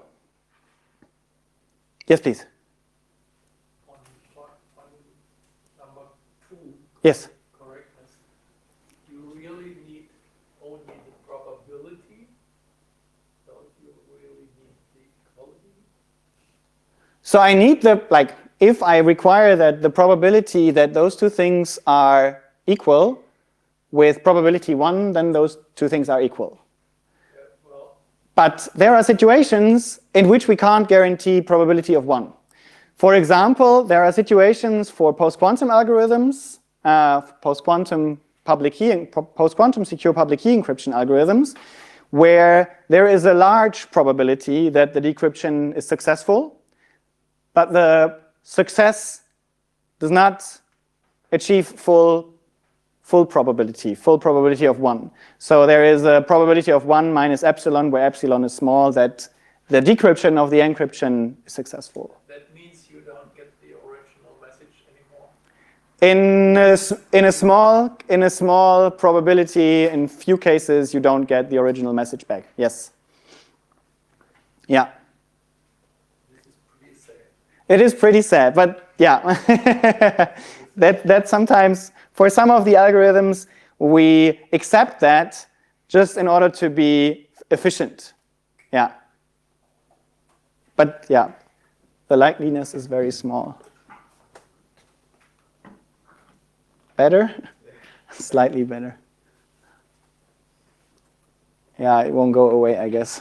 yes, please. On number 2, Yes. correctness, you really need only the probability, don't you really need the equality? So I need if I require that the probability that those two things are equal with probability 1, then those two things are equal. Well, But there are situations in which we can't guarantee probability of 1. For example, there are situations for post-quantum algorithms, post-quantum secure public key encryption algorithms, where there is a large probability that the decryption is successful, but the success does not achieve full probability of 1. So there is a probability of 1 minus epsilon, where epsilon is small, that the decryption of the encryption is successful. that means you don't get the original message anymore. In a small probability, in few cases, you don't get the original message back. Yes. Yeah. This is pretty sad. It is pretty sad, but yeah. that sometimes, for some of the algorithms, we accept that just in order to be efficient. Yeah. But yeah, the likeliness is very small. Better? Slightly better. Yeah, it won't go away, I guess.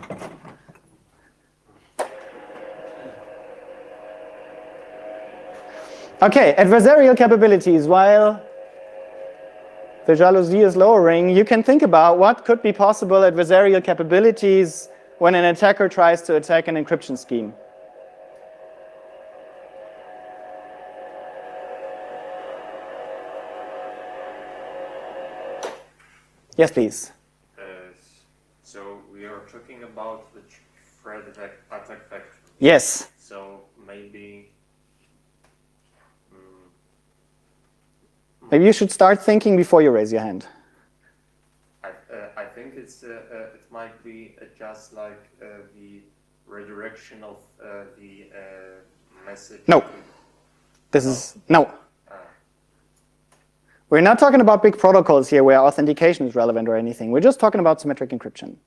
Okay, adversarial capabilities. While the jalousie is lowering, you can think about what could be possible adversarial capabilities when an attacker tries to attack an encryption scheme. Yes, please. So we are talking about the threat attack vector. Yes. So maybe. Maybe you should start thinking before you raise your hand. I think it might be just like the redirection of the message. No. This is no. We're not talking about big protocols here where authentication is relevant or anything. We're just talking about symmetric encryption.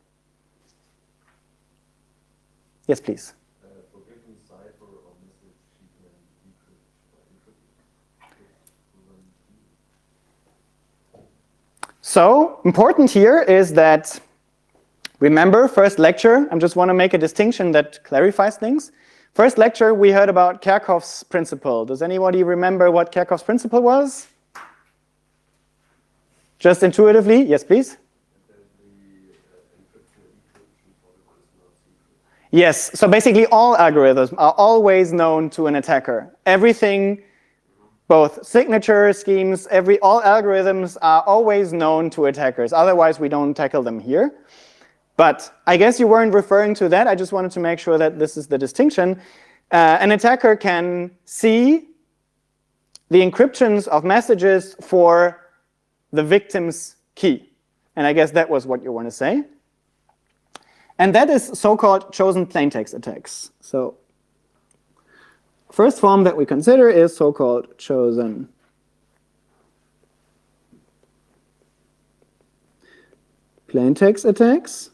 Yes, please. Forgetting cipher or message she can decrypt. So, important here is that, remember, first lecture, I just want to make a distinction that clarifies things. First lecture, we heard about Kerckhoffs's principle. Does anybody remember what Kerckhoffs's principle was? Just intuitively? Yes, please. Yes, so basically all algorithms are always known to an attacker. Everything, both signature schemes, all algorithms are always known to attackers. Otherwise, we don't tackle them here. But I guess you weren't referring to that. I just wanted to make sure that this is the distinction. An attacker can see the encryptions of messages for the victim's key. And I guess that was what you want to say. And that is so-called chosen plaintext attacks. So first form that we consider is so-called chosen plaintext attacks,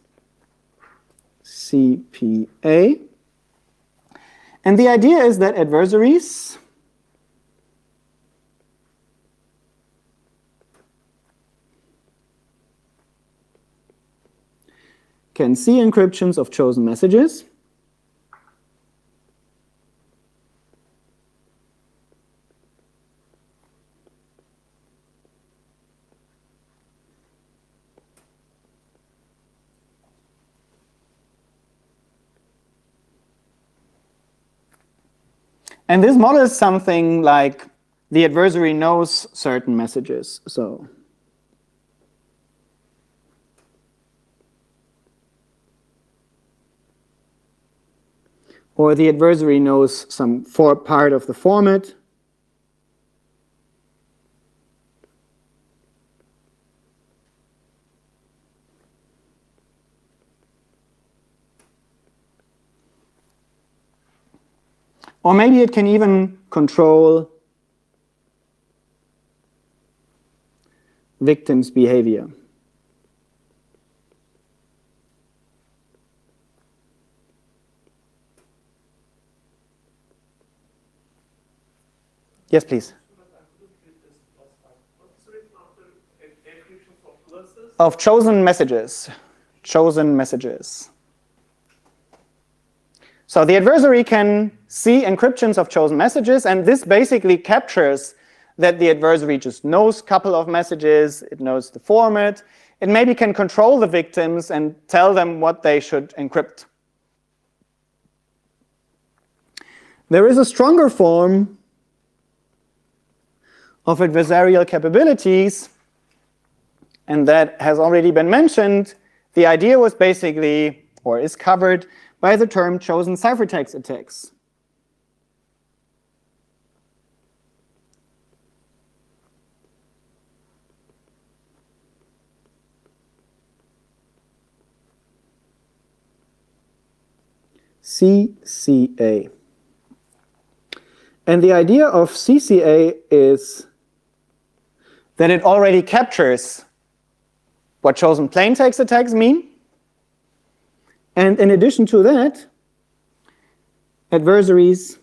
CPA. And the idea is that adversaries can see encryptions of chosen messages and this model is something like the adversary knows certain messages. So or the adversary knows some part of the format. Or maybe it can even control victims' behavior. Yes, please. Of chosen messages. Chosen messages. So the adversary can see encryptions of chosen messages, and this basically captures that the adversary just knows a couple of messages, it knows the format, it maybe can control the victims and tell them what they should encrypt. There is a stronger form of adversarial capabilities, and that has already been mentioned. The idea was basically, or is covered by the term chosen ciphertext attacks. CCA. And the idea of CCA is that it already captures what chosen plaintext attacks mean. And in addition to that, adversaries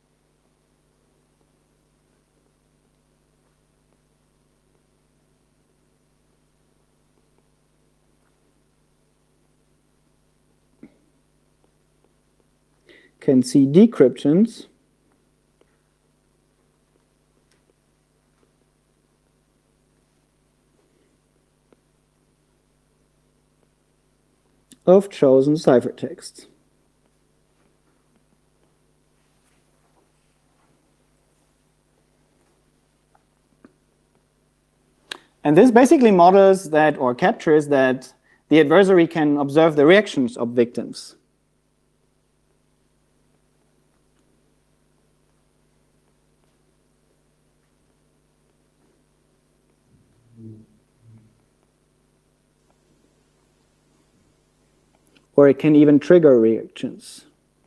can see decryptions of chosen ciphertexts. And this basically models that, or captures that, the adversary can observe the reactions of victims. Or it can even trigger reactions.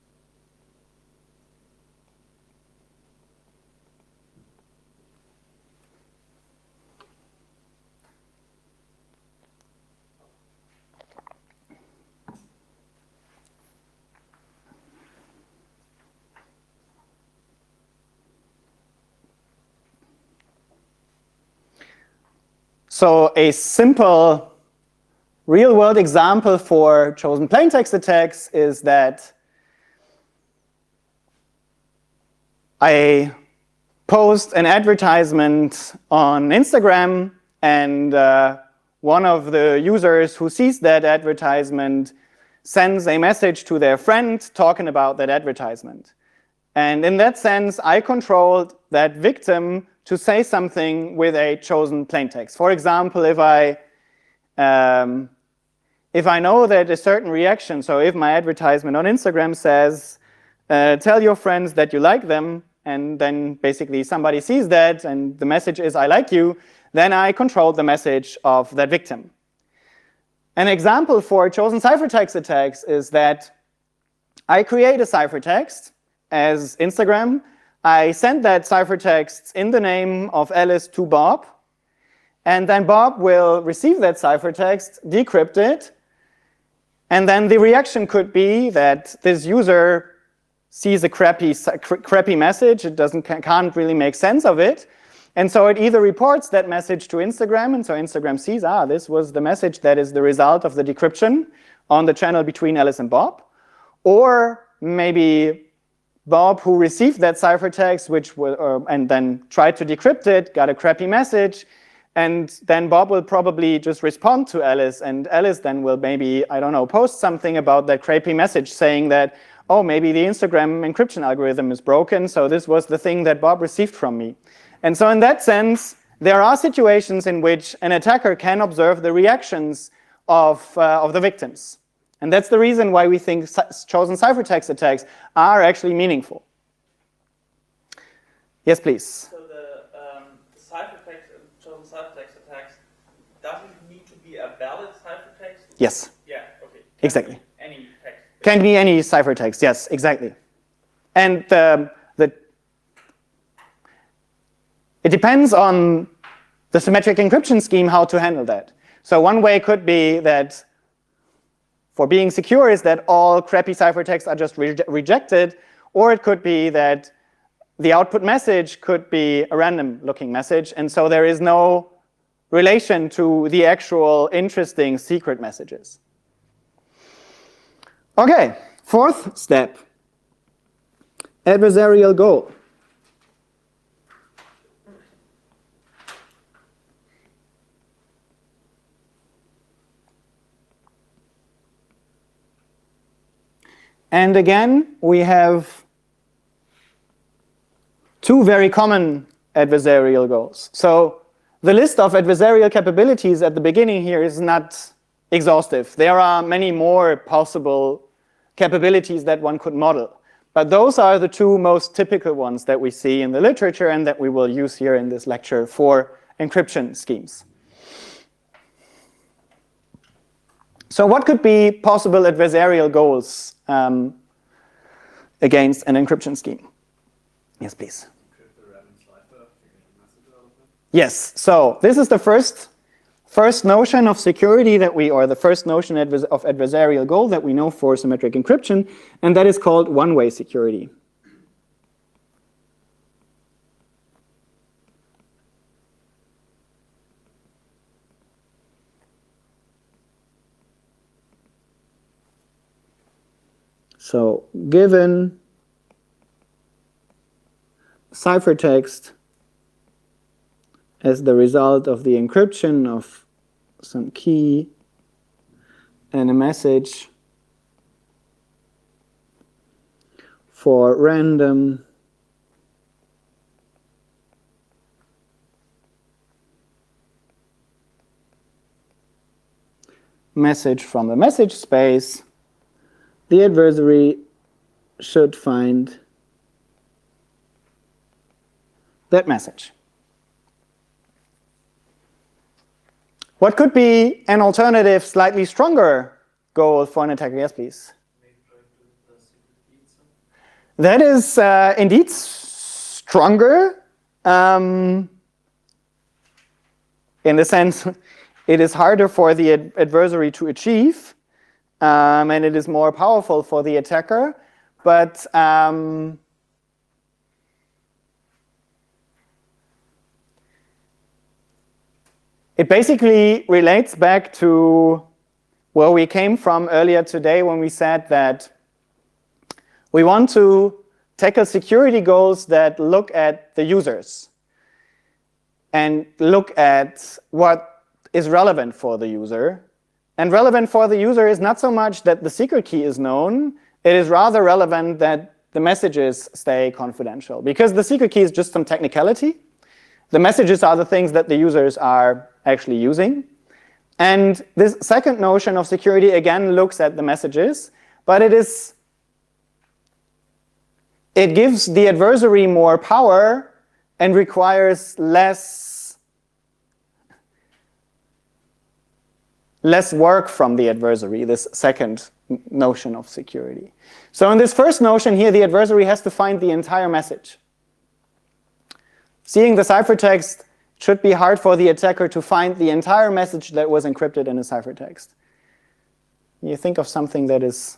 So a simple real-world example for chosen plaintext attacks is that I post an advertisement on Instagram, and one of the users who sees that advertisement sends a message to their friend talking about that advertisement. And in that sense, I controlled that victim to say something with a chosen plaintext. For example, if I know that a certain reaction, so if my advertisement on Instagram says, tell your friends that you like them, and then basically somebody sees that and the message is I like you, then I control the message of that victim. An example for chosen ciphertext attacks is that I create a ciphertext as Instagram. I send that ciphertext in the name of Alice to Bob, and then Bob will receive that ciphertext, decrypt it, and then the reaction could be that this user sees a crappy message. It can't really make sense of it. And so it either reports that message to Instagram, and so Instagram sees, this was the message that is the result of the decryption on the channel between Alice and Bob. Or maybe Bob, who received that ciphertext, and then tried to decrypt it, got a crappy message, and then Bob will probably just respond to Alice, and Alice then will maybe, I don't know, post something about that crappy message saying that, oh, maybe the Instagram encryption algorithm is broken, so this was the thing that Bob received from me. And so in that sense, there are situations in which an attacker can observe the reactions of the victims. And that's the reason why we think chosen ciphertext attacks are actually meaningful. Yes, please. So the chosen ciphertext attacks doesn't need to be a valid ciphertext? Yes. Yeah, okay. Exactly. Any text. Can be any ciphertext, yes, exactly. And it depends on the symmetric encryption scheme how to handle that. So one way could be that for being secure is that all crappy ciphertexts are just rejected, or it could be that the output message could be a random looking message, and so there is no relation to the actual interesting secret messages. Okay, fourth step, adversarial goal. And again, we have two very common adversarial goals. So the list of adversarial capabilities at the beginning here is not exhaustive. There are many more possible capabilities that one could model. But those are the two most typical ones that we see in the literature and that we will use here in this lecture for encryption schemes. So what could be possible adversarial goals against an encryption scheme? Yes, please. Yes, so this is the first notion of security that or the first notion of adversarial goal that we know for symmetric encryption, and that is called one-way security. So given ciphertext as the result of the encryption of some key and a message for random message from the message space, the adversary should find that message. What could be an alternative, slightly stronger goal for an attacker? Yes, please. That is indeed stronger. In the sense, it is harder for the adversary to achieve, and it is more powerful for the attacker. But it basically relates back to where we came from earlier today when we said that we want to tackle security goals that look at the users and look at what is relevant for the user And relevant for the user is not so much that the secret key is known, it is rather relevant that the messages stay confidential, because the secret key is just some technicality. The messages are the things that the users are actually using. And this second notion of security again looks at the messages, but it gives the adversary more power and requires less work from the adversary, this second notion of security. So in this first notion here, the adversary has to find the entire message. Seeing the ciphertext should be hard for the attacker to find the entire message that was encrypted in a ciphertext. You think of something that is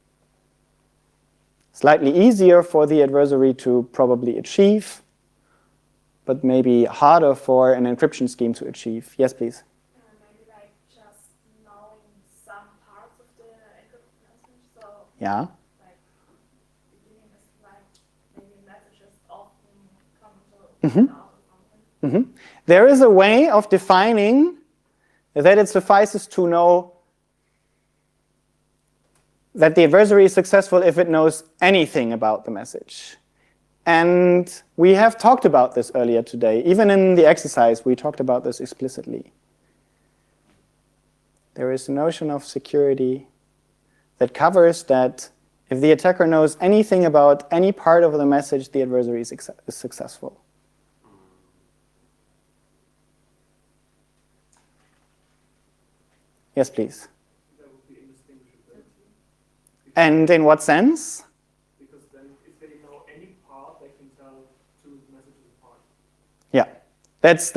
slightly easier for the adversary to probably achieve, but maybe harder for an encryption scheme to achieve. Yes, please. Maybe like just knowing some parts of the encrypted message. So Yeah. like beginning is like maybe messages often come to Mhm. out or something. There is a way of defining that it suffices to know that the adversary is successful if it knows anything about the message. And we have talked about this earlier today. Even in the exercise, we talked about this explicitly. There is a notion of security that covers that if the attacker knows anything about any part of the message, the adversary is successful. Yes, please. That would be indistinguishability. And in what sense? Because then if they know any part, they can tell two messages apart. Yeah, that's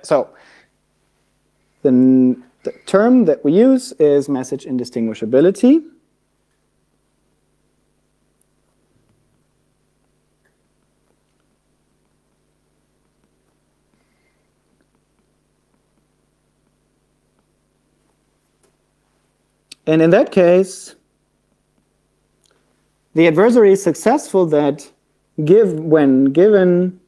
the term that we use is message indistinguishability. And in that case, the adversary is successful that when given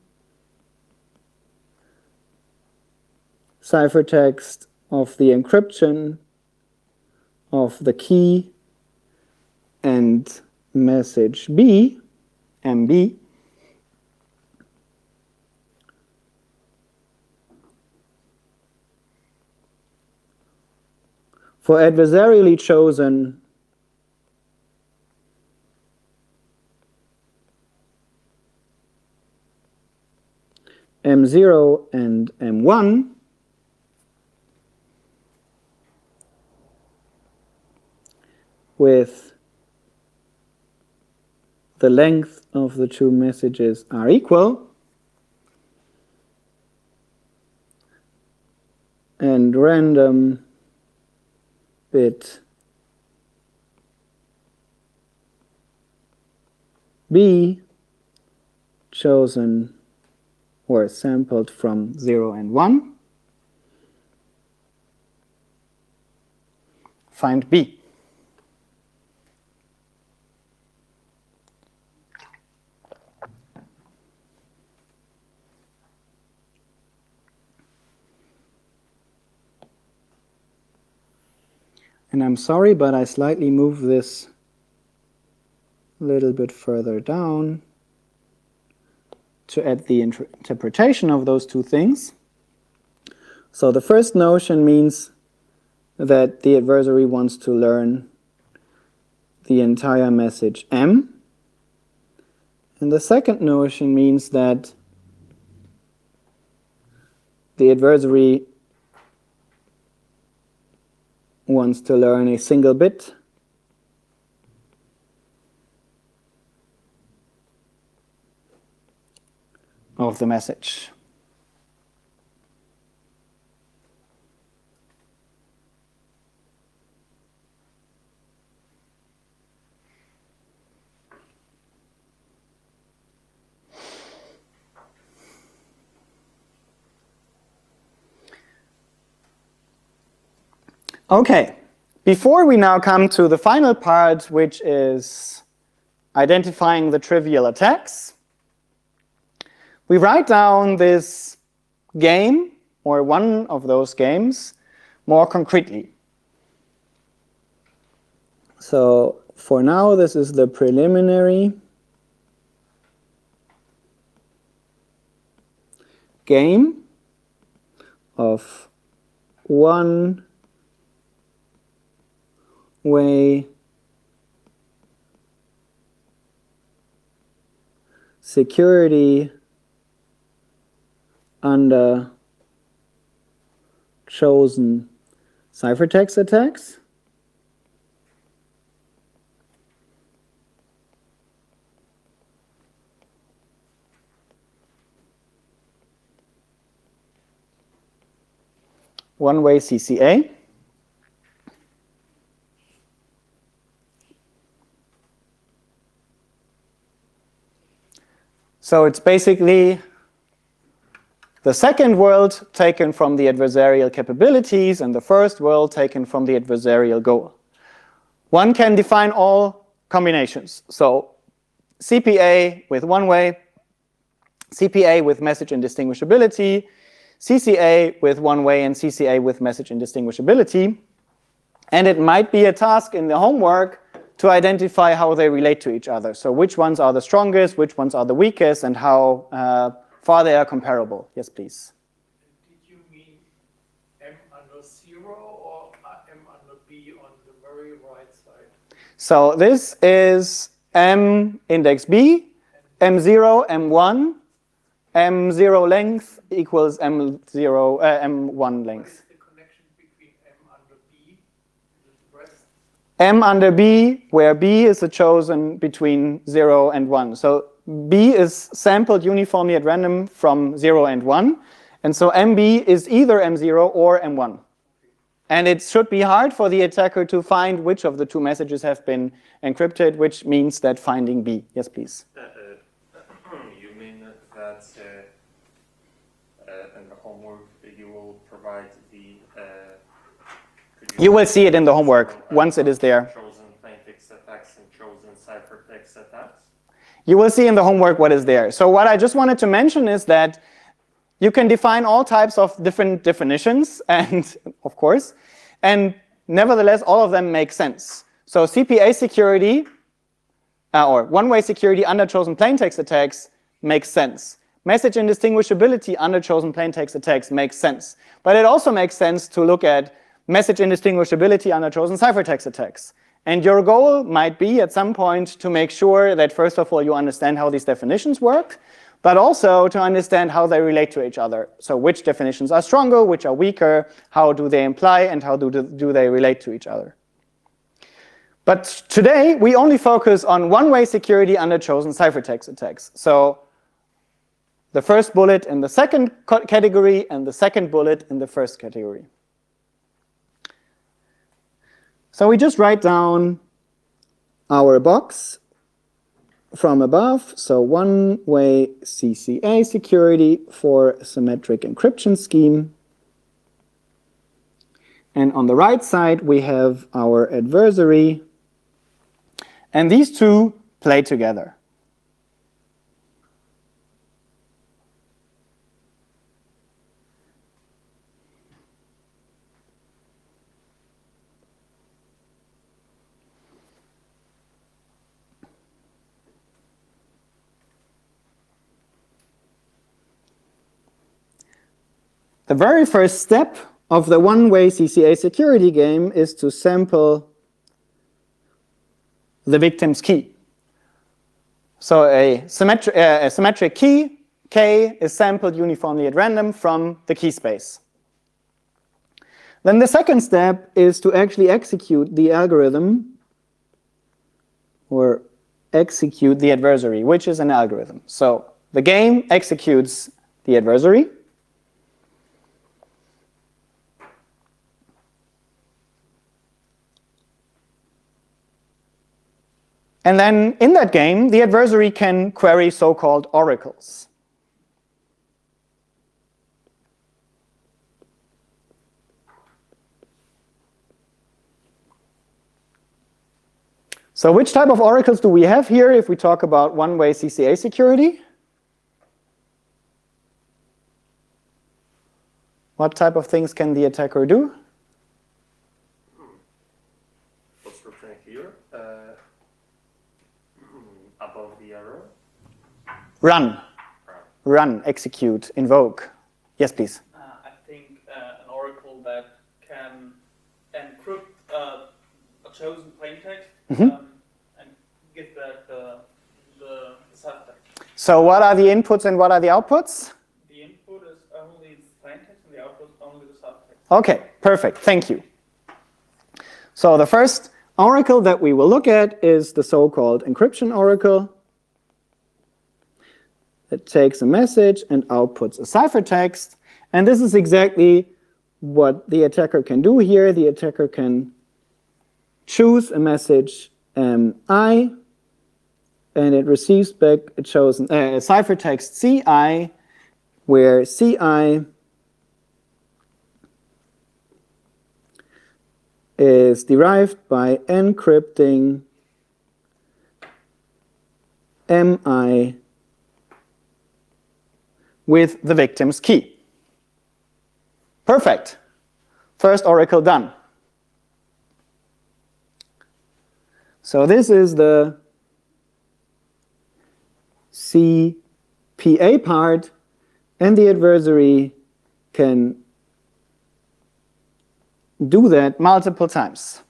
ciphertext of the encryption of the key and message B, MB, for adversarially chosen M0 and M1, with the length of the two messages are equal, and random bit B chosen or sampled from 0 and 1, find B. And I'm sorry, but I slightly move this a little bit further down to add the interpretation of those two things. So the first notion means that the adversary wants to learn the entire message M. And the second notion means that the adversary wants to learn a single bit of the message. Okay, before we now come to the final part, which is identifying the trivial attacks, we write down this game, or one of those games, more concretely. So for now, this is the preliminary game of one-way security under chosen ciphertext attacks. One-way CCA. So it's basically the second world taken from the adversarial capabilities and the first world taken from the adversarial goal. One can define all combinations. So CPA with one-way, CPA with message indistinguishability, CCA with one-way, and CCA with message indistinguishability. And it might be a task in the homework to identify how they relate to each other. So which ones are the strongest, which ones are the weakest, and how far they are comparable. Yes, please. Did you mean M under 0 or M under B on the very right side? So this is M index B, M0, M1, M0 length equals M1 What length. is the connection between M under B and the rest? M under B, where B is the chosen between 0 and 1. So B is sampled uniformly at random from 0 and 1. And so MB is either M0 or M1. And it should be hard for the attacker to find which of the two messages have been encrypted, which means that finding B. Yes, please. You mean that in the homework you will provide the... You will see it in the homework once it is there. Chosen plaintext attacks and chosen ciphertext attacks? You will see in the homework what is there. So what I just wanted to mention is that you can define all types of different definitions, and of course, and nevertheless, all of them make sense. So CPA security, or one-way security under chosen plaintext attacks makes sense. Message indistinguishability under chosen plaintext attacks makes sense. But it also makes sense to look at message indistinguishability under chosen ciphertext attacks. And your goal might be at some point to make sure that first of all you understand how these definitions work, but also to understand how they relate to each other. So which definitions are stronger, which are weaker, how do they imply, and how do they relate to each other. But today we only focus on one-way security under chosen ciphertext attacks. So the first bullet in the second category and the second bullet in the first category. So we just write down our box from above. So one-way CCA security for a symmetric encryption scheme. And on the right side, we have our adversary. And these two play together. The very first step of the one-way CCA security game is to sample the victim's key. So a symmetric key, K, is sampled uniformly at random from the key space. Then the second step is to actually execute the algorithm or execute the adversary, which is an algorithm. So the game executes the adversary. And then in that game, the adversary can query so-called oracles. So which type of oracles do we have here if we talk about one-way CCA security? What type of things can the attacker do? What's written here? above the error. Run. Run, execute, invoke. Yes, please. I think an oracle that can encrypt a chosen plaintext and give back the ciphertext. So what are the inputs and what are the outputs? The input is only the plaintext and the output is only the ciphertext. Okay, perfect. Thank you. So the first oracle that we will look at is the so-called encryption oracle. It takes a message and outputs a ciphertext. And this is exactly what the attacker can do here. The attacker can choose a message I, and it receives back a ciphertext CI, where CI is derived by encrypting MI with the victim's key. Perfect. First oracle done. So this is the CPA part, and the adversary can do that multiple times.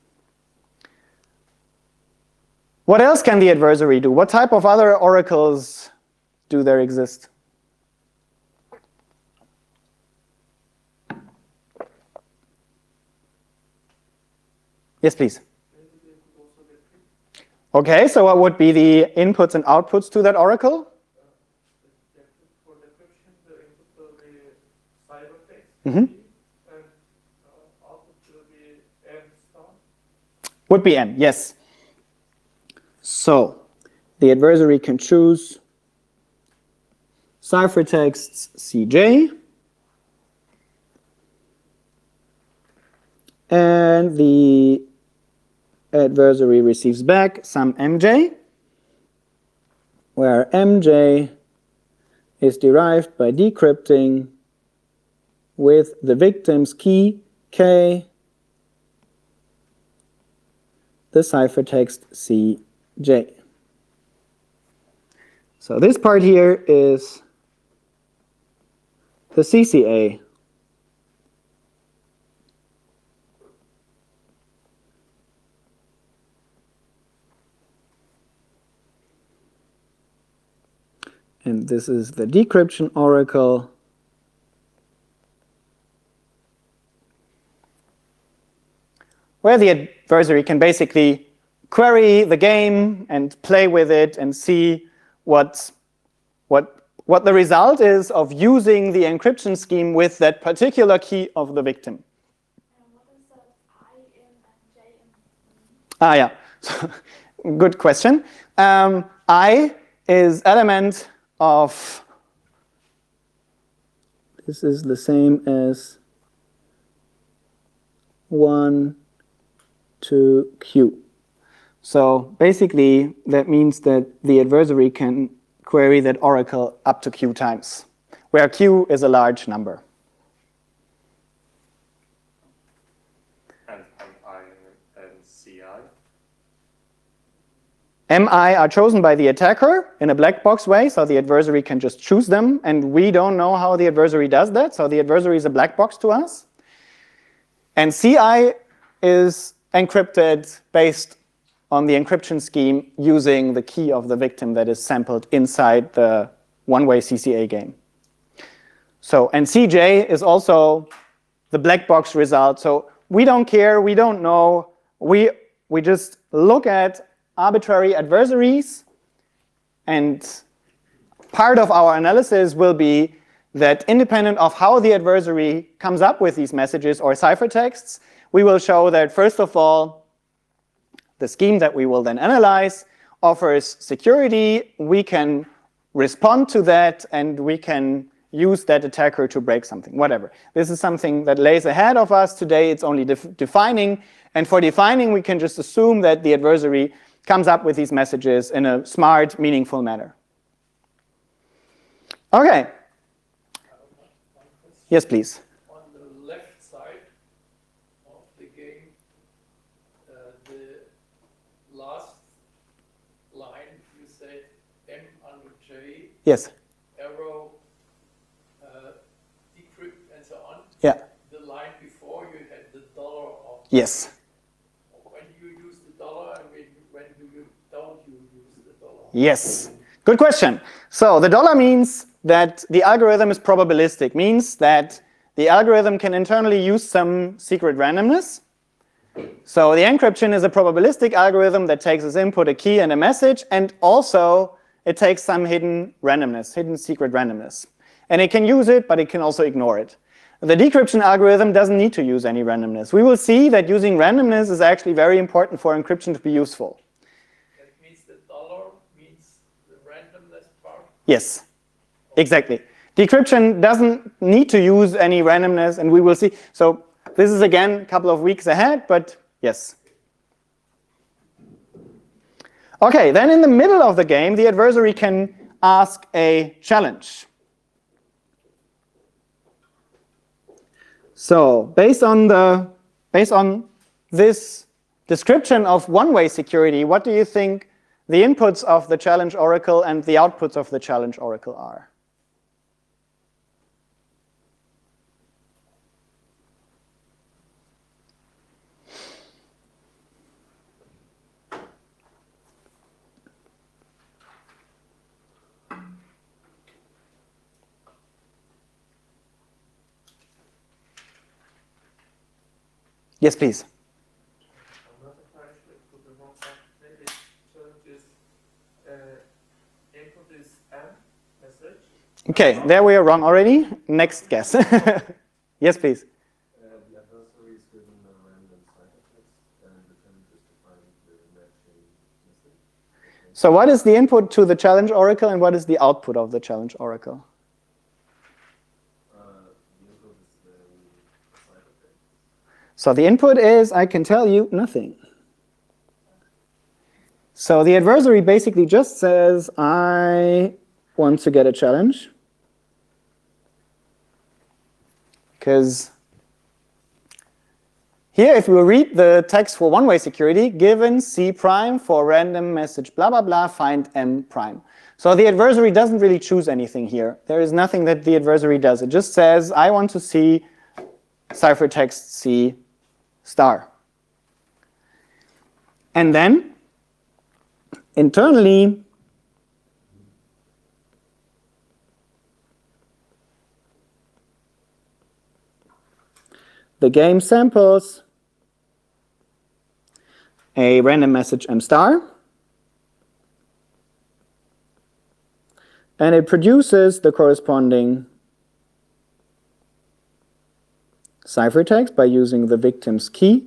What else can the adversary do? What type of other oracles do there exist? Yes, please. Okay, so what would be the inputs and outputs to that oracle? For decryption, the input will be ciphertext, Mm-hmm. and output will be M star. Would be M, yes. So the adversary can choose ciphertexts CJ, and the adversary receives back some MJ, where MJ is derived by decrypting with the victim's key K the ciphertext CJ. So this part here is the CCA. And this is the decryption oracle. Where the adversary can basically query the game and play with it and see what the result is of using the encryption scheme with that particular key of the victim. And what is that I in and J in? Ah, yeah. Good question. I is element of, this is the same as 1 to Q. So basically, that means that the adversary can query that oracle up to Q times, where Q is a large number. And MI and CI. MI are chosen by the attacker in a black box way, so the adversary can just choose them, and we don't know how the adversary does that, so the adversary is a black box to us. And CI is encrypted based on the encryption scheme using the key of the victim that is sampled inside the one-way CCA game. So, and CJ is also the black box result, so we don't care, we don't know, we just look at arbitrary adversaries, and part of our analysis will be that independent of how the adversary comes up with these messages or ciphertexts, we will show that first of all, the scheme that we will then analyze offers security, we can respond to that, and we can use that attacker to break something, whatever. This is something that lays ahead of us today, it's only defining, and for defining we can just assume that the adversary comes up with these messages in a smart, meaningful manner. Okay. Yes, please. On the left side of the game, the last Yes. arrow, decrypt, and so on. Yeah. The line before you had the dollar of. Yes. When do you use the dollar and when do you don't you use the dollar? Yes. Good question. So the dollar means that the algorithm is probabilistic, means that the algorithm can internally use some secret randomness. So the encryption is a probabilistic algorithm that takes as input a key and a message, and also it takes some hidden randomness, hidden secret randomness. And it can use it, but it can also ignore it. The decryption algorithm doesn't need to use any randomness. We will see that using randomness is actually very important for encryption to be useful. That means the dollar means the randomness part. Yes, exactly. Decryption doesn't need to use any randomness, and we will see. So this is again a couple of weeks ahead, but yes. Okay, then in the middle of the game, the adversary can ask a challenge. So based on this description of one-way security, what do you think the inputs of the challenge oracle and the outputs of the challenge oracle are? Yes, please. I'm not entirely sure if the wrong one. Maybe challenges input is M message. Okay, there we are wrong already. Next guess. Yes, please. The adversary is given a random ciphertext, and the challenge is to find the matching message. So what is the input to the challenge oracle and what is the output of the challenge oracle? The input is then ciphertext. So the input is, I can tell you, nothing. So the adversary basically just says, I want to get a challenge. Because here, if we read the text for one-way security, given C prime for random message blah, blah, blah, find M prime. So the adversary doesn't really choose anything here. There is nothing that the adversary does. It just says, I want to see ciphertext C star. And then, internally, the game samples a random message M star, and it produces the corresponding ciphertext by using the victim's key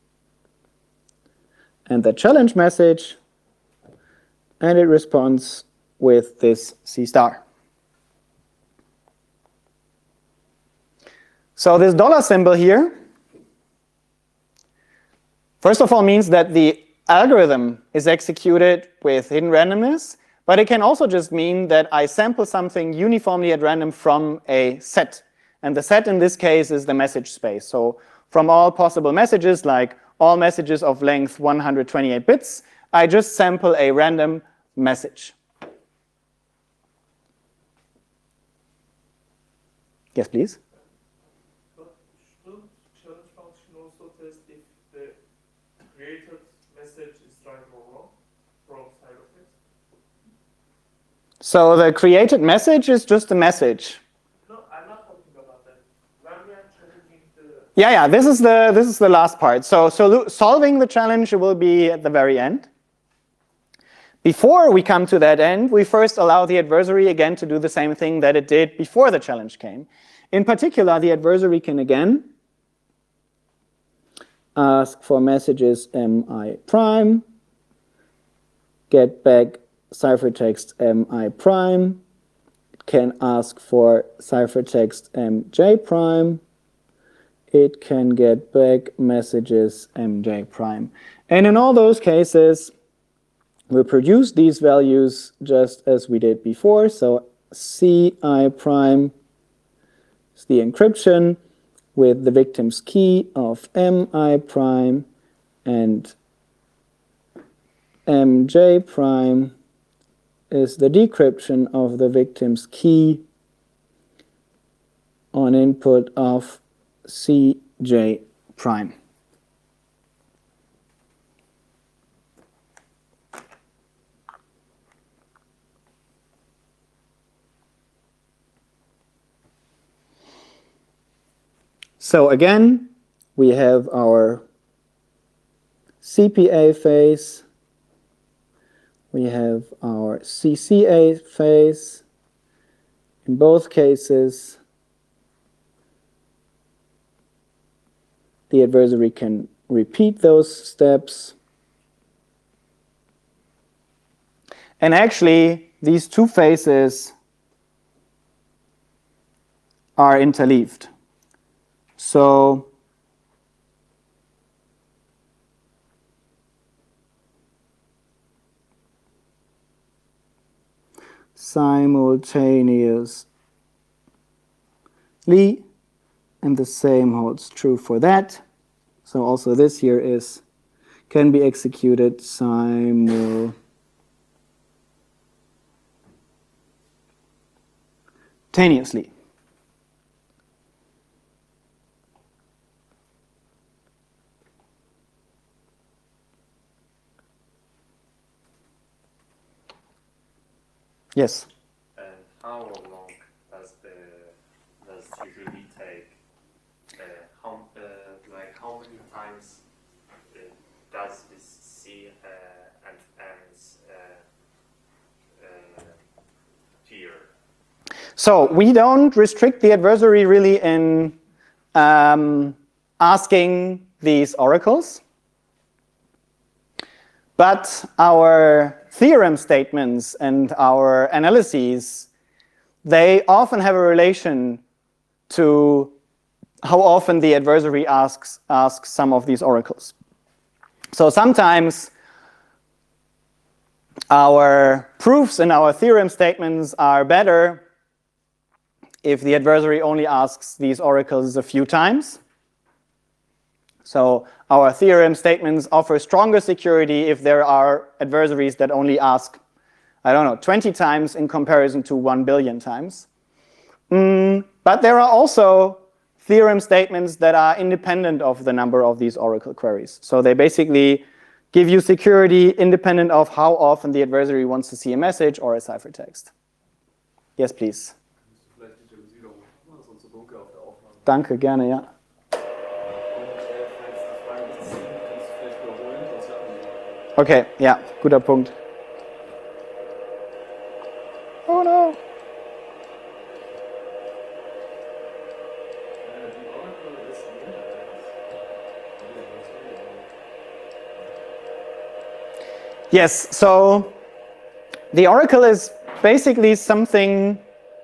and the challenge message, and it responds with this C star. So this dollar symbol here, first of all, means that the algorithm is executed with hidden randomness, but it can also just mean that I sample something uniformly at random from a set. And the set in this case is the message space. So from all possible messages, like all messages of length 128 bits, I just sample a random message. Yes, please. But shouldn't challenge function also test if the created message is right or wrong from ciphertext? So the created message is just a message. No, I'm not talking about that. When we are challenging the Yeah, this is the last part. So solving the challenge will be at the very end. Before we come to that end, we first allow the adversary again to do the same thing that it did before the challenge came. In particular, the adversary can again ask for messages mi prime, get back ciphertext mi prime, it can ask for ciphertext mj prime, it can get back messages mj prime. And in all those cases, we produce these values just as we did before. So Ci prime is the encryption with the victim's key of Mi prime, and Mj prime is the decryption of the victim's key on input of CJ prime. So again, we have our CPA phase, we have our CCA phase. In both cases, the adversary can repeat those steps. And actually, these two phases are interleaved. So simultaneously, and the same holds true for that. So also this here can be executed simultaneously. Yes. And how long does usually take? How many times does this C and M's appear? So we don't restrict the adversary really in asking these oracles, but our theorem statements and our analyses, they often have a relation to how often the adversary asks some of these oracles. So sometimes our proofs and our theorem statements are better if the adversary only asks these oracles a few times. So our theorem statements offer stronger security if there are adversaries that only ask, 20 times in comparison to 1 billion times. But there are also theorem statements that are independent of the number of these oracle queries. So they basically give you security independent of how often the adversary wants to see a message or a ciphertext. Yes, please. Danke, gerne, ja. Okay, ja, guter Punkt. Oh no. Yes, so the oracle is basically an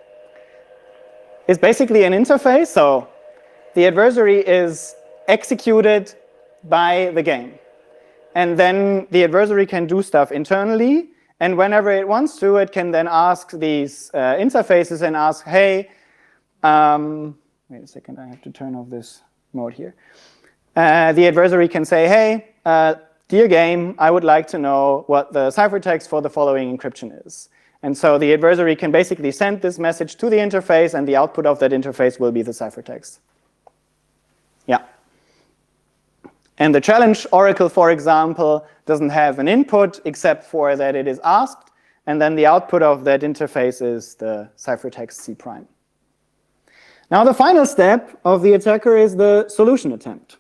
interface. So the adversary is executed by the game. And then the adversary can do stuff internally. And whenever it wants to, it can then ask these interfaces and ask, hey, wait a second, I have to turn off this mode here. The adversary can say, hey, dear game, I would like to know what the ciphertext for the following encryption is. And so the adversary can basically send this message to the interface, and the output of that interface will be the ciphertext. Yeah. And the challenge oracle, for example, doesn't have an input except for that it is asked, and then the output of that interface is the ciphertext C prime. Now the final step of the attacker is the solution attempt.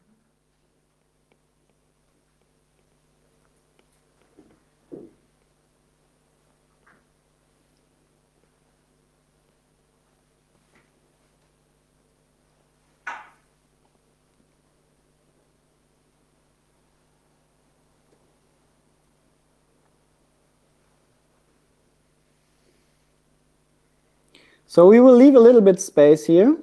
So we will leave a little bit space here.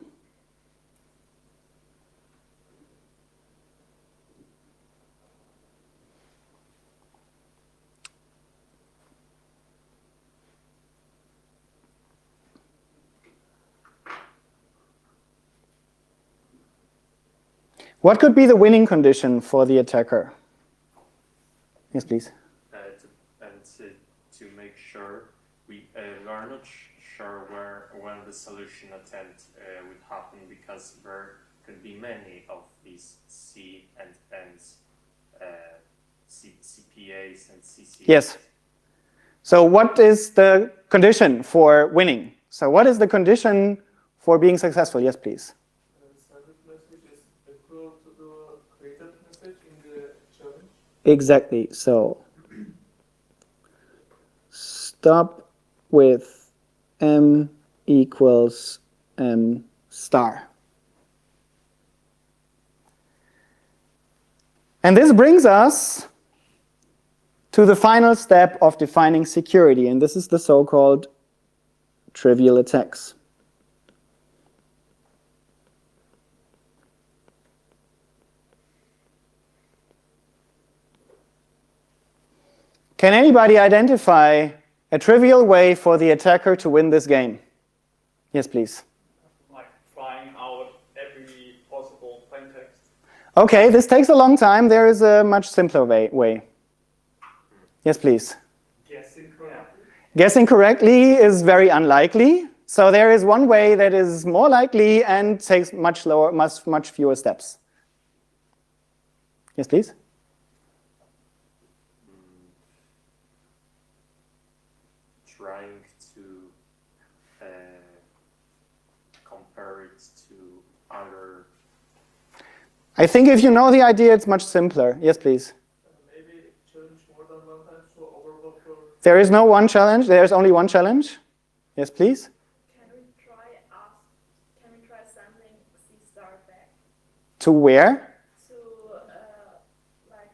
What could be the winning condition for the attacker? Yes, please. To make sure we are not sure when the solution attempt would happen, because there could be many of these C and N's, CPAs and CCAs. Yes. So what is the condition for winning? So what is the condition for being successful? Yes, please. Sended message is equal to the created message in the challenge. Exactly. So stop with M equals M star. And this brings us to the final step of defining security, and this is the so-called trivial attacks. Can anybody identify a trivial way for the attacker to win this game? Yes, please. Like trying out every possible plaintext. Okay, this takes a long time. There is a much simpler way. Yes, please. Guessing correctly. Guessing correctly is very unlikely. So there is one way that is more likely and takes much fewer steps. Yes, please. Trying to compare it to other. I think if you know the idea, it's much simpler. Yes, please. Maybe challenge more than one time to overlook. There is no one challenge. There's only one challenge. Yes, please. Can we try sending C star back To where? to like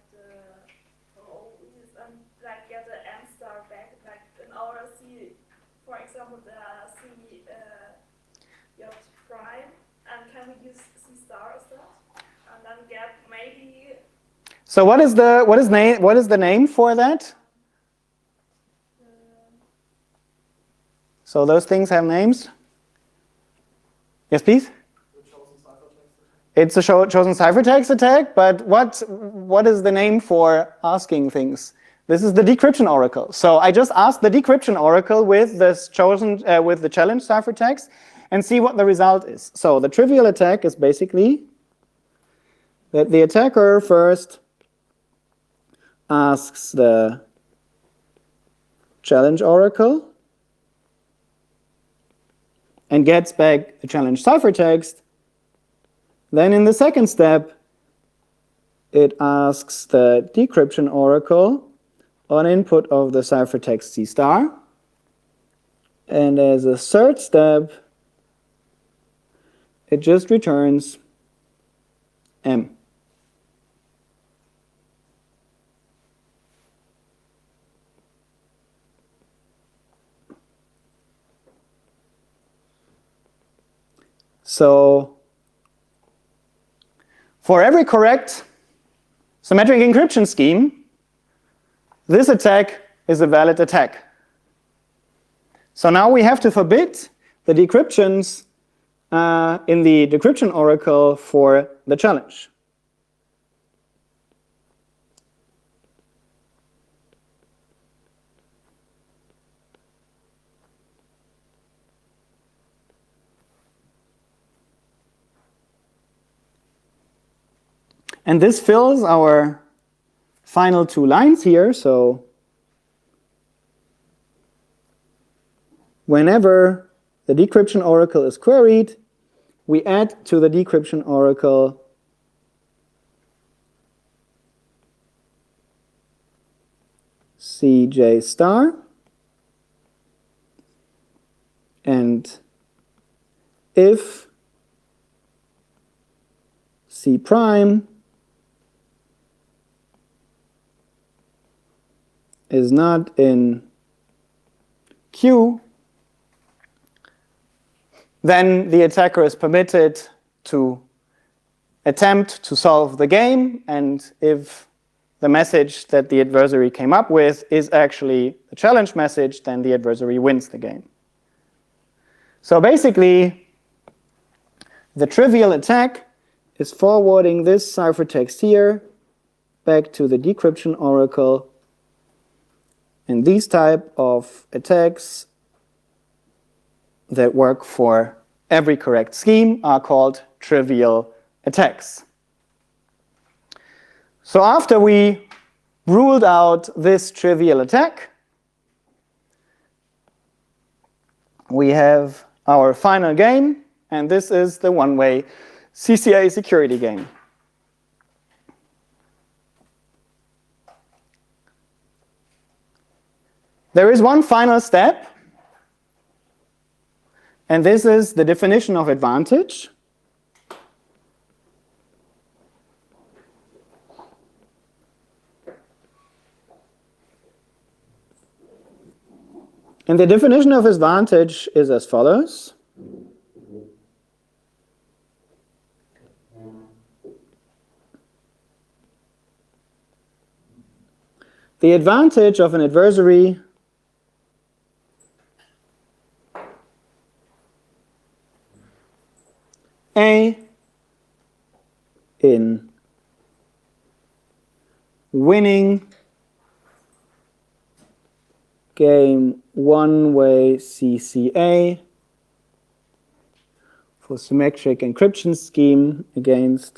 get the M star back, like in our C, for example, the C J prime, and can we use C star as that, and then get maybe So what is the name for that? So those things have names? Yes, please? It's a chosen ciphertext attack, but what is the name for asking things? This is the decryption oracle. So I just asked the decryption oracle with this with the challenge ciphertext and see what the result is. So the trivial attack is basically that the attacker first asks the challenge oracle and gets back the challenge ciphertext. Then in the second step, it asks the decryption oracle on input of the ciphertext C star. And as a third step, it just returns M. So for every correct symmetric encryption scheme, this attack is a valid attack. So now we have to forbid the decryptions in the decryption oracle for the challenge. And this fills our final two lines here. So whenever the decryption oracle is queried, we add to the decryption oracle CJ star, and if C prime is not in Q, then the attacker is permitted to attempt to solve the game, and if the message that the adversary came up with is actually the challenge message, then the adversary wins the game. So basically, the trivial attack is forwarding this ciphertext here back to the decryption oracle. And these type of attacks that work for every correct scheme are called trivial attacks. So after we ruled out this trivial attack, we have our final game, and this is the one-way CCA security game. There is one final step, and this is the definition of advantage. And the definition of advantage is as follows. The advantage of an adversary A in winning game one-way CCA for symmetric encryption scheme against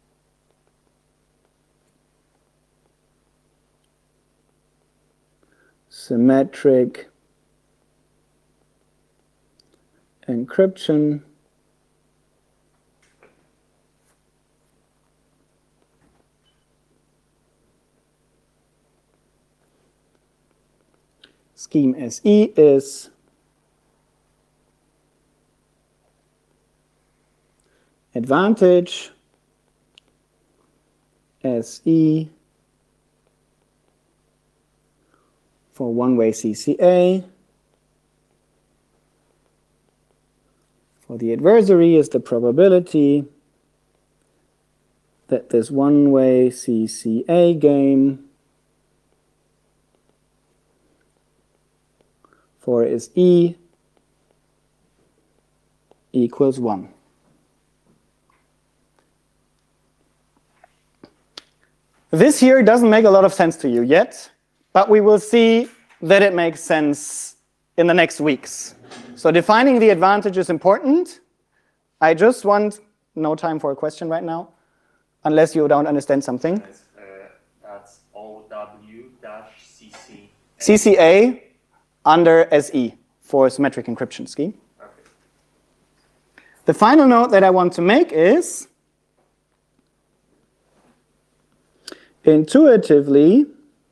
symmetric encryption scheme SE is advantage SE for one-way CCA. For the adversary is the probability that this one-way CCA game for is E equals 1. This here doesn't make a lot of sense to you yet, but we will see that it makes sense in the next weeks. So defining the advantage is important. I just want no time for a question right now, unless you don't understand something. That's OW-CC. CCA under SE for symmetric encryption scheme. Okay. The final note that I want to make is intuitively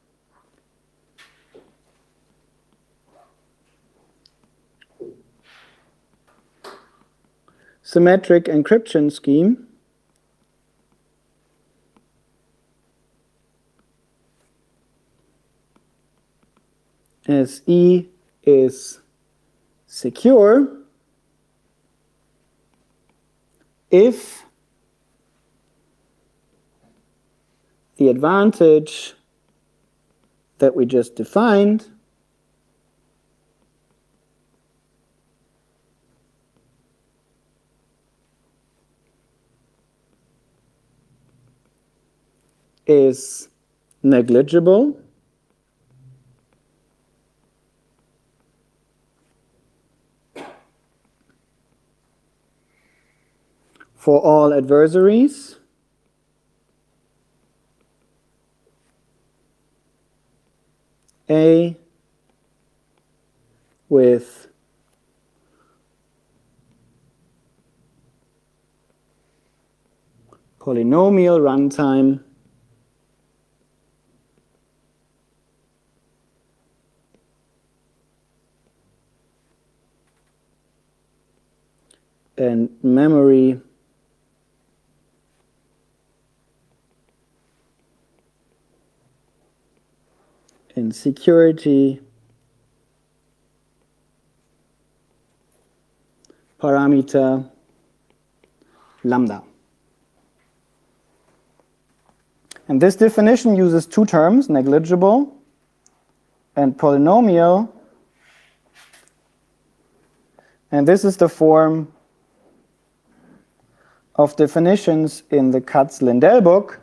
symmetric encryption scheme SE is secure if the advantage that we just defined is negligible for all adversaries A with polynomial runtime and memory and security parameter lambda. And this definition uses two terms, negligible and polynomial. And this is the form of definitions in the Katz-Lindell book.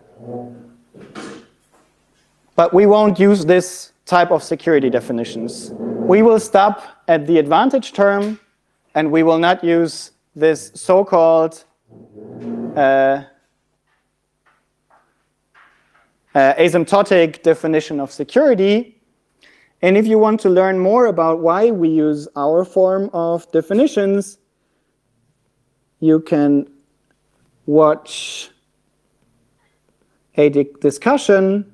But we won't use this type of security definitions. We will stop at the advantage term and we will not use this so-called asymptotic definition of security. And if you want to learn more about why we use our form of definitions, you can watch a discussion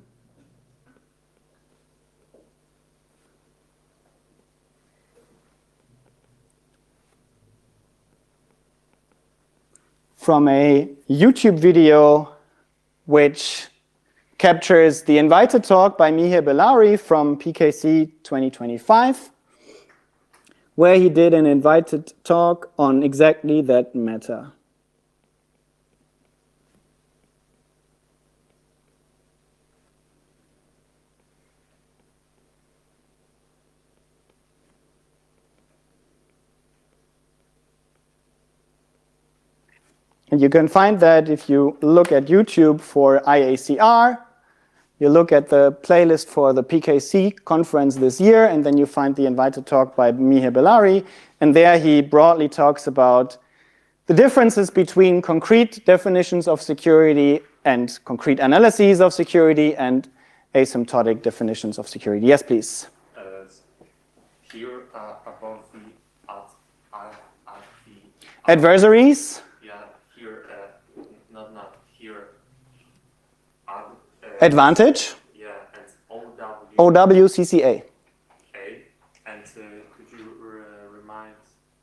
from a YouTube video which captures the invited talk by Mihir Bellari from PKC 2025, where he did an invited talk on exactly that matter. And you can find that if you look at YouTube for IACR, you look at the playlist for the PKC conference this year, and then you find the invited talk by Mihir Bellari, and there he broadly talks about the differences between concrete definitions of security and concrete analyses of security and asymptotic definitions of security. Yes, please. Here above the Adversaries. Yeah, here not here. Advantage. Yeah, and OWCCA. A. And could you remind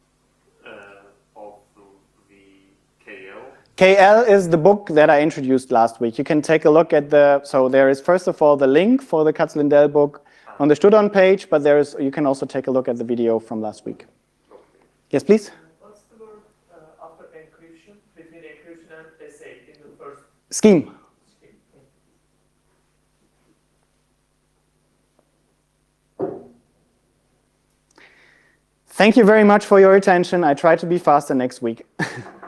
of the KL? KL is the book that I introduced last week. You can take a look at so there is first of all the link for the Katz-Lindell book on the Studon page, but you can also take a look at the video from last week. Okay. Yes, please? What's the word after encryption, between encryption and SA in the first Scheme. scheme? Thank you very much for your attention. I try to be faster next week.